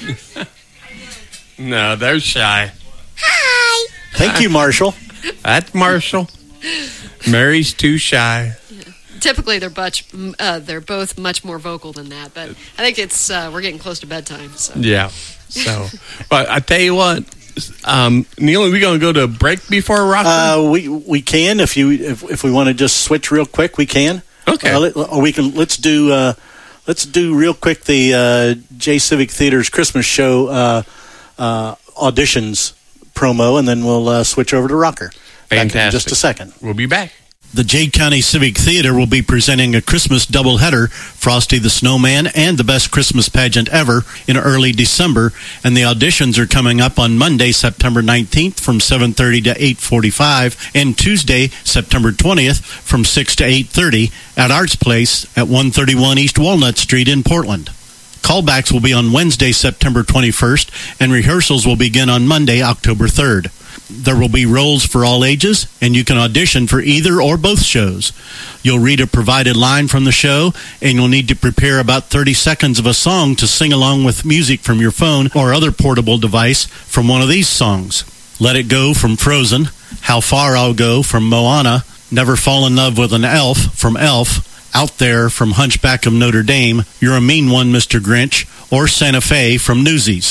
No, they're shy. Hi. Thank you, Marshall. That's Marshall. Mary's too shy. Yeah. Typically, they're much, uh, they're both much more vocal than that, but I think it's uh, we're getting close to bedtime. So yeah. So, but I tell you what, um, Neil, are we going to go to break before rock? Uh, we we can if you if if we want to just switch real quick, we can. Okay. Uh, let, or we can let's do uh, let's do real quick the uh, J Civic Theater's Christmas show uh, uh, auditions promo, and then we'll uh, switch over to Rocker. Fantastic. Back in just a second. We'll be back. The Jade County Civic Theater will be presenting a Christmas doubleheader, Frosty the Snowman and the Best Christmas Pageant Ever, in early December, and the auditions are coming up on Monday, September nineteenth from seven thirty to eight forty-five, and Tuesday, September twentieth from six to eight thirty at Arts Place at one thirty-one East Walnut Street in Portland. Callbacks will be on Wednesday, September twenty-first, and rehearsals will begin on Monday, October third. There will be roles for all ages, and you can audition for either or both shows. You'll read a provided line from the show, and you'll need to prepare about thirty seconds of a song to sing along with music from your phone or other portable device from one of these songs. Let It Go from Frozen, How Far I'll Go from Moana, Never Fall in Love with an Elf from Elf, Out There from Hunchback of Notre Dame, You're a Mean One, Mister Grinch, or Santa Fe from Newsies.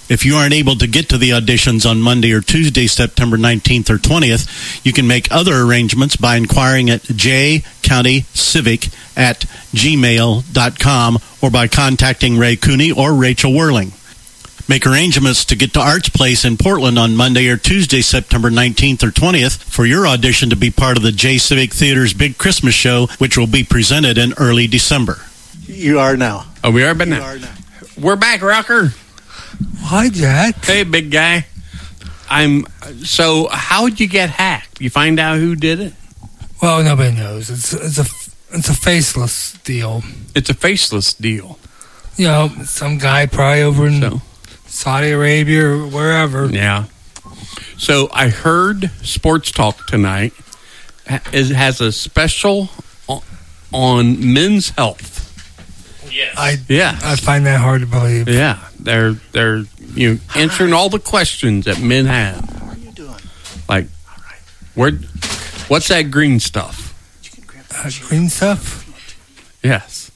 If you aren't able to get to the auditions on Monday or Tuesday, September nineteenth or twentieth, you can make other arrangements by inquiring at jcountycivic at gmail dot com or by contacting Ray Cooney or Rachel Whirling. Make arrangements to get to Arts Place in Portland on Monday or Tuesday, September nineteenth or twentieth for your audition to be part of the J Civic Theater's Big Christmas Show, which will be presented in early December. You are now. Oh, we are, but now. are now. We're back, Rocker. Hi, Jack. Hey, big guy. I'm. So, how'd you get hacked? You find out who did it? Well, nobody knows. It's it's a it's a faceless deal. It's a faceless deal. You know, some guy probably over in So. Saudi Arabia or wherever. Yeah. So I heard Sports Talk tonight ha- is, has a special on, on men's health. Yes. I Yeah. I find that hard to believe. Yeah, they're they're you know, answering all the questions that men have. How are you doing? Like, where? What's that green stuff? Uh, green stuff? Yes.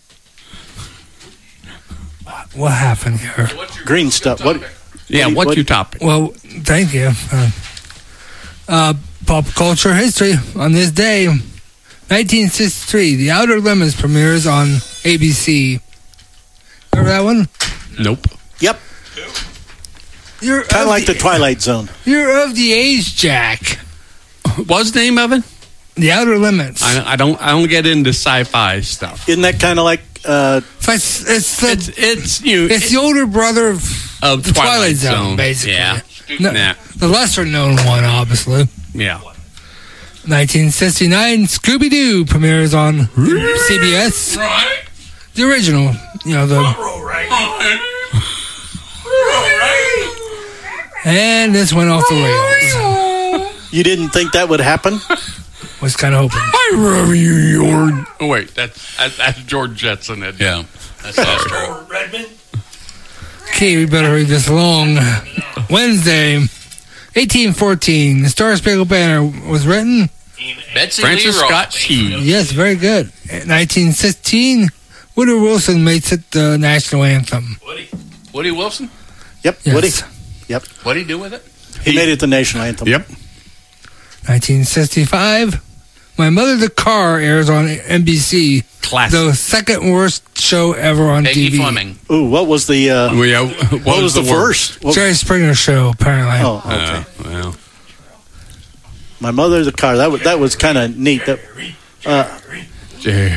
What happened here? Green stuff. What? Yeah, what, what's what- your topic? Well, thank you. Uh, uh, pop culture history on this day, nineteen sixty-three. The Outer Limits premieres on A B C. Remember that one? Nope. Yep. You're Kind of like the the, Twilight Zone. You're of the age, Jack. What's the name of it? The Outer Limits. I, I don't. I don't get into sci-fi stuff. Isn't that kind of like? Uh, It's it's the, It's it's you. it's the older brother of of the Twilight, Twilight Zone, Zone, basically. Yeah. No, Nah. The lesser known one, obviously. Yeah. nineteen sixty-nine, Scooby Doo premieres on C B S. Right. The original, you know the. And this went off the rails. you didn't think that would happen? Was kind of hoping. I love you, George. Oh wait, that's that's, that's George Jetson. Isn't it? Yeah, that's Lester. Okay, we better hurry this along. Wednesday, eighteen fourteen. The Star Spangled Banner was written. Betsy Francis Leroy. Scott Key. Yes, very good. nineteen sixteen, Woodrow Wilson makes it the national anthem. Woody. Woody Wilson. Yep. Yes. Woody. Yep. What did he do with it? He made it the national anthem. Yep. nineteen sixty-five, My Mother the Car airs on N B C. Classic. The second worst show ever on Peggy T V. Fleming. Ooh, what was the? Uh, Well, yeah, what, what was the, first? What- Jerry Springer show, apparently. oh, okay. Uh, well, My Mother the Car. That was that was kind of neat. That. Uh, Jerry.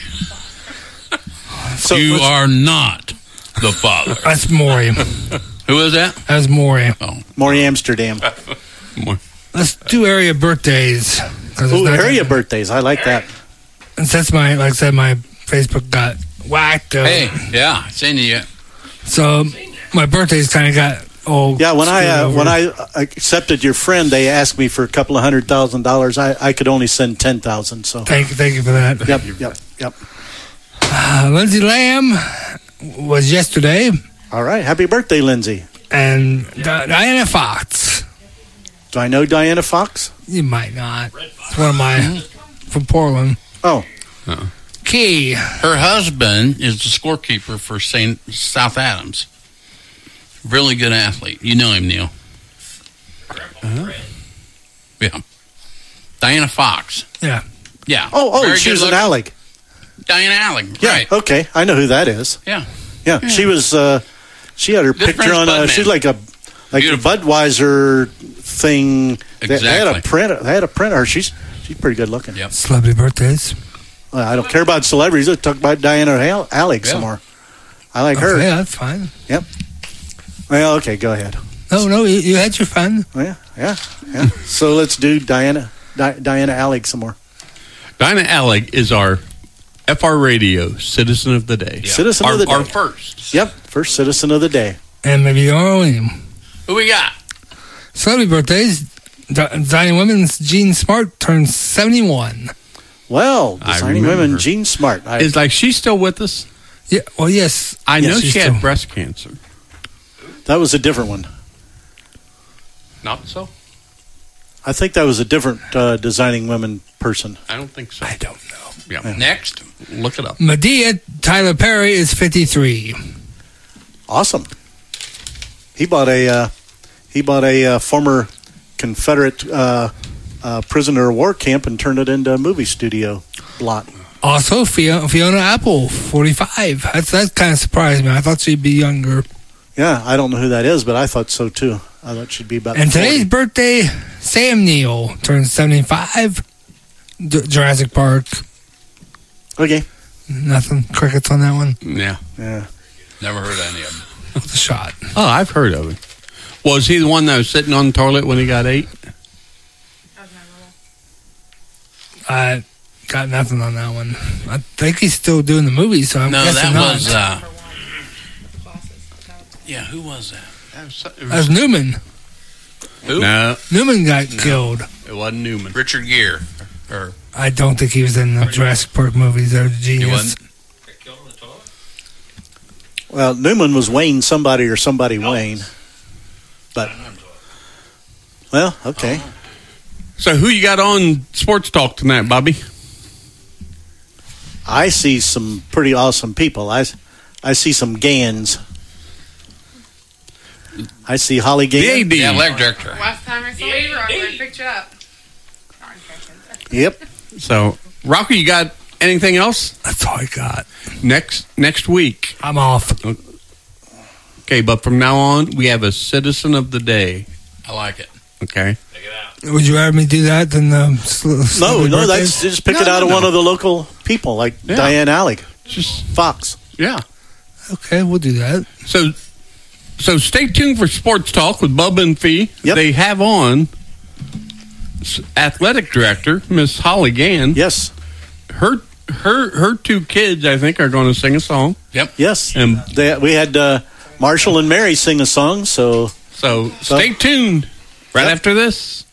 so you let's- are not the father. That's Maury. Who is that? That's Maury. Oh, Maury Amsterdam. More. Let's do area birthdays. 'cause it's Ooh, not area that- birthdays. I like that. And since my, like I said, my Facebook got whacked. Uh, hey, yeah, seen you. So my birthdays kind of got old. Yeah, when I uh, screwed when over. I accepted your friend, they asked me for a couple of hundred thousand dollars. I I could only send ten thousand. So Thank you, thank you for that. yep, yep, yep. Uh, Lindsay Lamb was yesterday, All right, happy birthday, Lindsay. and Di- Diana Fox. Do I know Diana Fox? You might not. It's one of my from Portland. Oh, Key. Her husband is the scorekeeper for Saint South Adams. Really good athlete. You know him, Neil. Uh-huh. Yeah. Diana Fox. Yeah. Yeah. oh, oh, Very she good was an looking- Alec. Diana Alec. Yeah, Right. okay, I know who that is. Yeah. Yeah, Yeah. she was. Uh, she had her Good picture friends, on. Uh, Budman. she's like a like Beautiful. a Budweiser thing. They, they had a Exactly. print. They had a print. Her. She's she's pretty good looking. Yep. Celebrity birthdays. Well, I don't care about celebrities. Let's talk about Diana Hal- Alec some Yeah. more. I like her. Okay, that's fine. Yep. Well, okay, go ahead. No, no, you, you had your fun. Yeah, yeah, yeah. So let's do Diana Di- Diana Alec some more. Dinah Alec is our F R Radio Citizen of the Day. Citizen our, of the Day. Our first. Yep, first citizen of the day. And maybe your own. Who we got? Celebrity birthdays. Di- Designing Women's Jean Smart turns seventy-one. Well, I designing remember women, her. Jean Smart. I, Is like she's still with us? Yeah, well, yes. I Yes, know she's she had still- breast cancer. that was a different one. Not so? I think that was a different uh, designing women person. I don't think so. I don't know. Yeah. Next. Look it up. Medea Tyler Perry is fifty-three. Awesome. He bought a uh, he bought a uh, former Confederate uh, uh, prisoner of war camp and turned it into a movie studio lot. Also, Fiona, Fiona Apple, forty-five. That's, that kind of surprised me. I thought she'd be younger. Yeah, I don't know who that is, but I thought so too. I thought she'd be about And forty. today's birthday, Sam Neill turns seventy-five. D- Jurassic Park. Okay. Nothing. Crickets on that one. Yeah. Yeah. Never heard of any of them. With a shot. Oh, I've heard of it. Was he the one that was sitting on the toilet when he got eight? I got nothing on that one. I think he's still doing the movie, so I'm No, guessing that not. was. Uh, yeah, who was that? That was Newman. Who? No. Newman got No. killed. It wasn't Newman. Richard Gere. Or I don't think he was in the Jurassic Park movies. They're he genius. wasn't. Well, Newman was Wayne somebody or somebody Wayne. But, well, okay. So who you got on Sports Talk tonight, Bobby? I see some pretty awesome people. I, I see some Gans. I see Holly Gann. Yeah, leg director. Last time I saw you, I picked you up. Yep. So, Rocky, you got anything else? That's all I got. Next next week. I'm off. Okay, but from now on, we have a Citizen of the Day. I like it. Okay. Would you rather me do that than the sl- No, celebrity no, birthdays? that's just pick No, it out no, of no. one of the local people, like Yeah. Diane Alec, Just Fox. yeah. Okay, we'll do that. So, so stay tuned for Sports Talk with Bubba and Fee. Yep. They have on s- athletic director Miss Holly Gann. Yes. Her her her two kids, I think, are going to sing a song. Yep. Yes. And They, we had uh, Marshall and Mary sing a song, so so So- stay tuned. Right Yep. after this.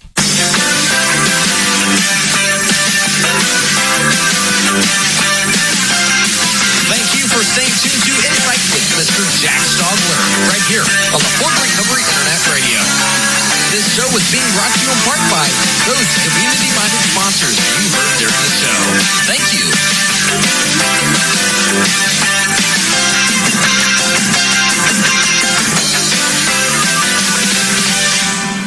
Thank you for staying tuned to Insight with Mister Jack Stogler, right here on the Fort Recovery Internet Radio. This show is being brought to you in part by those community-minded sponsors you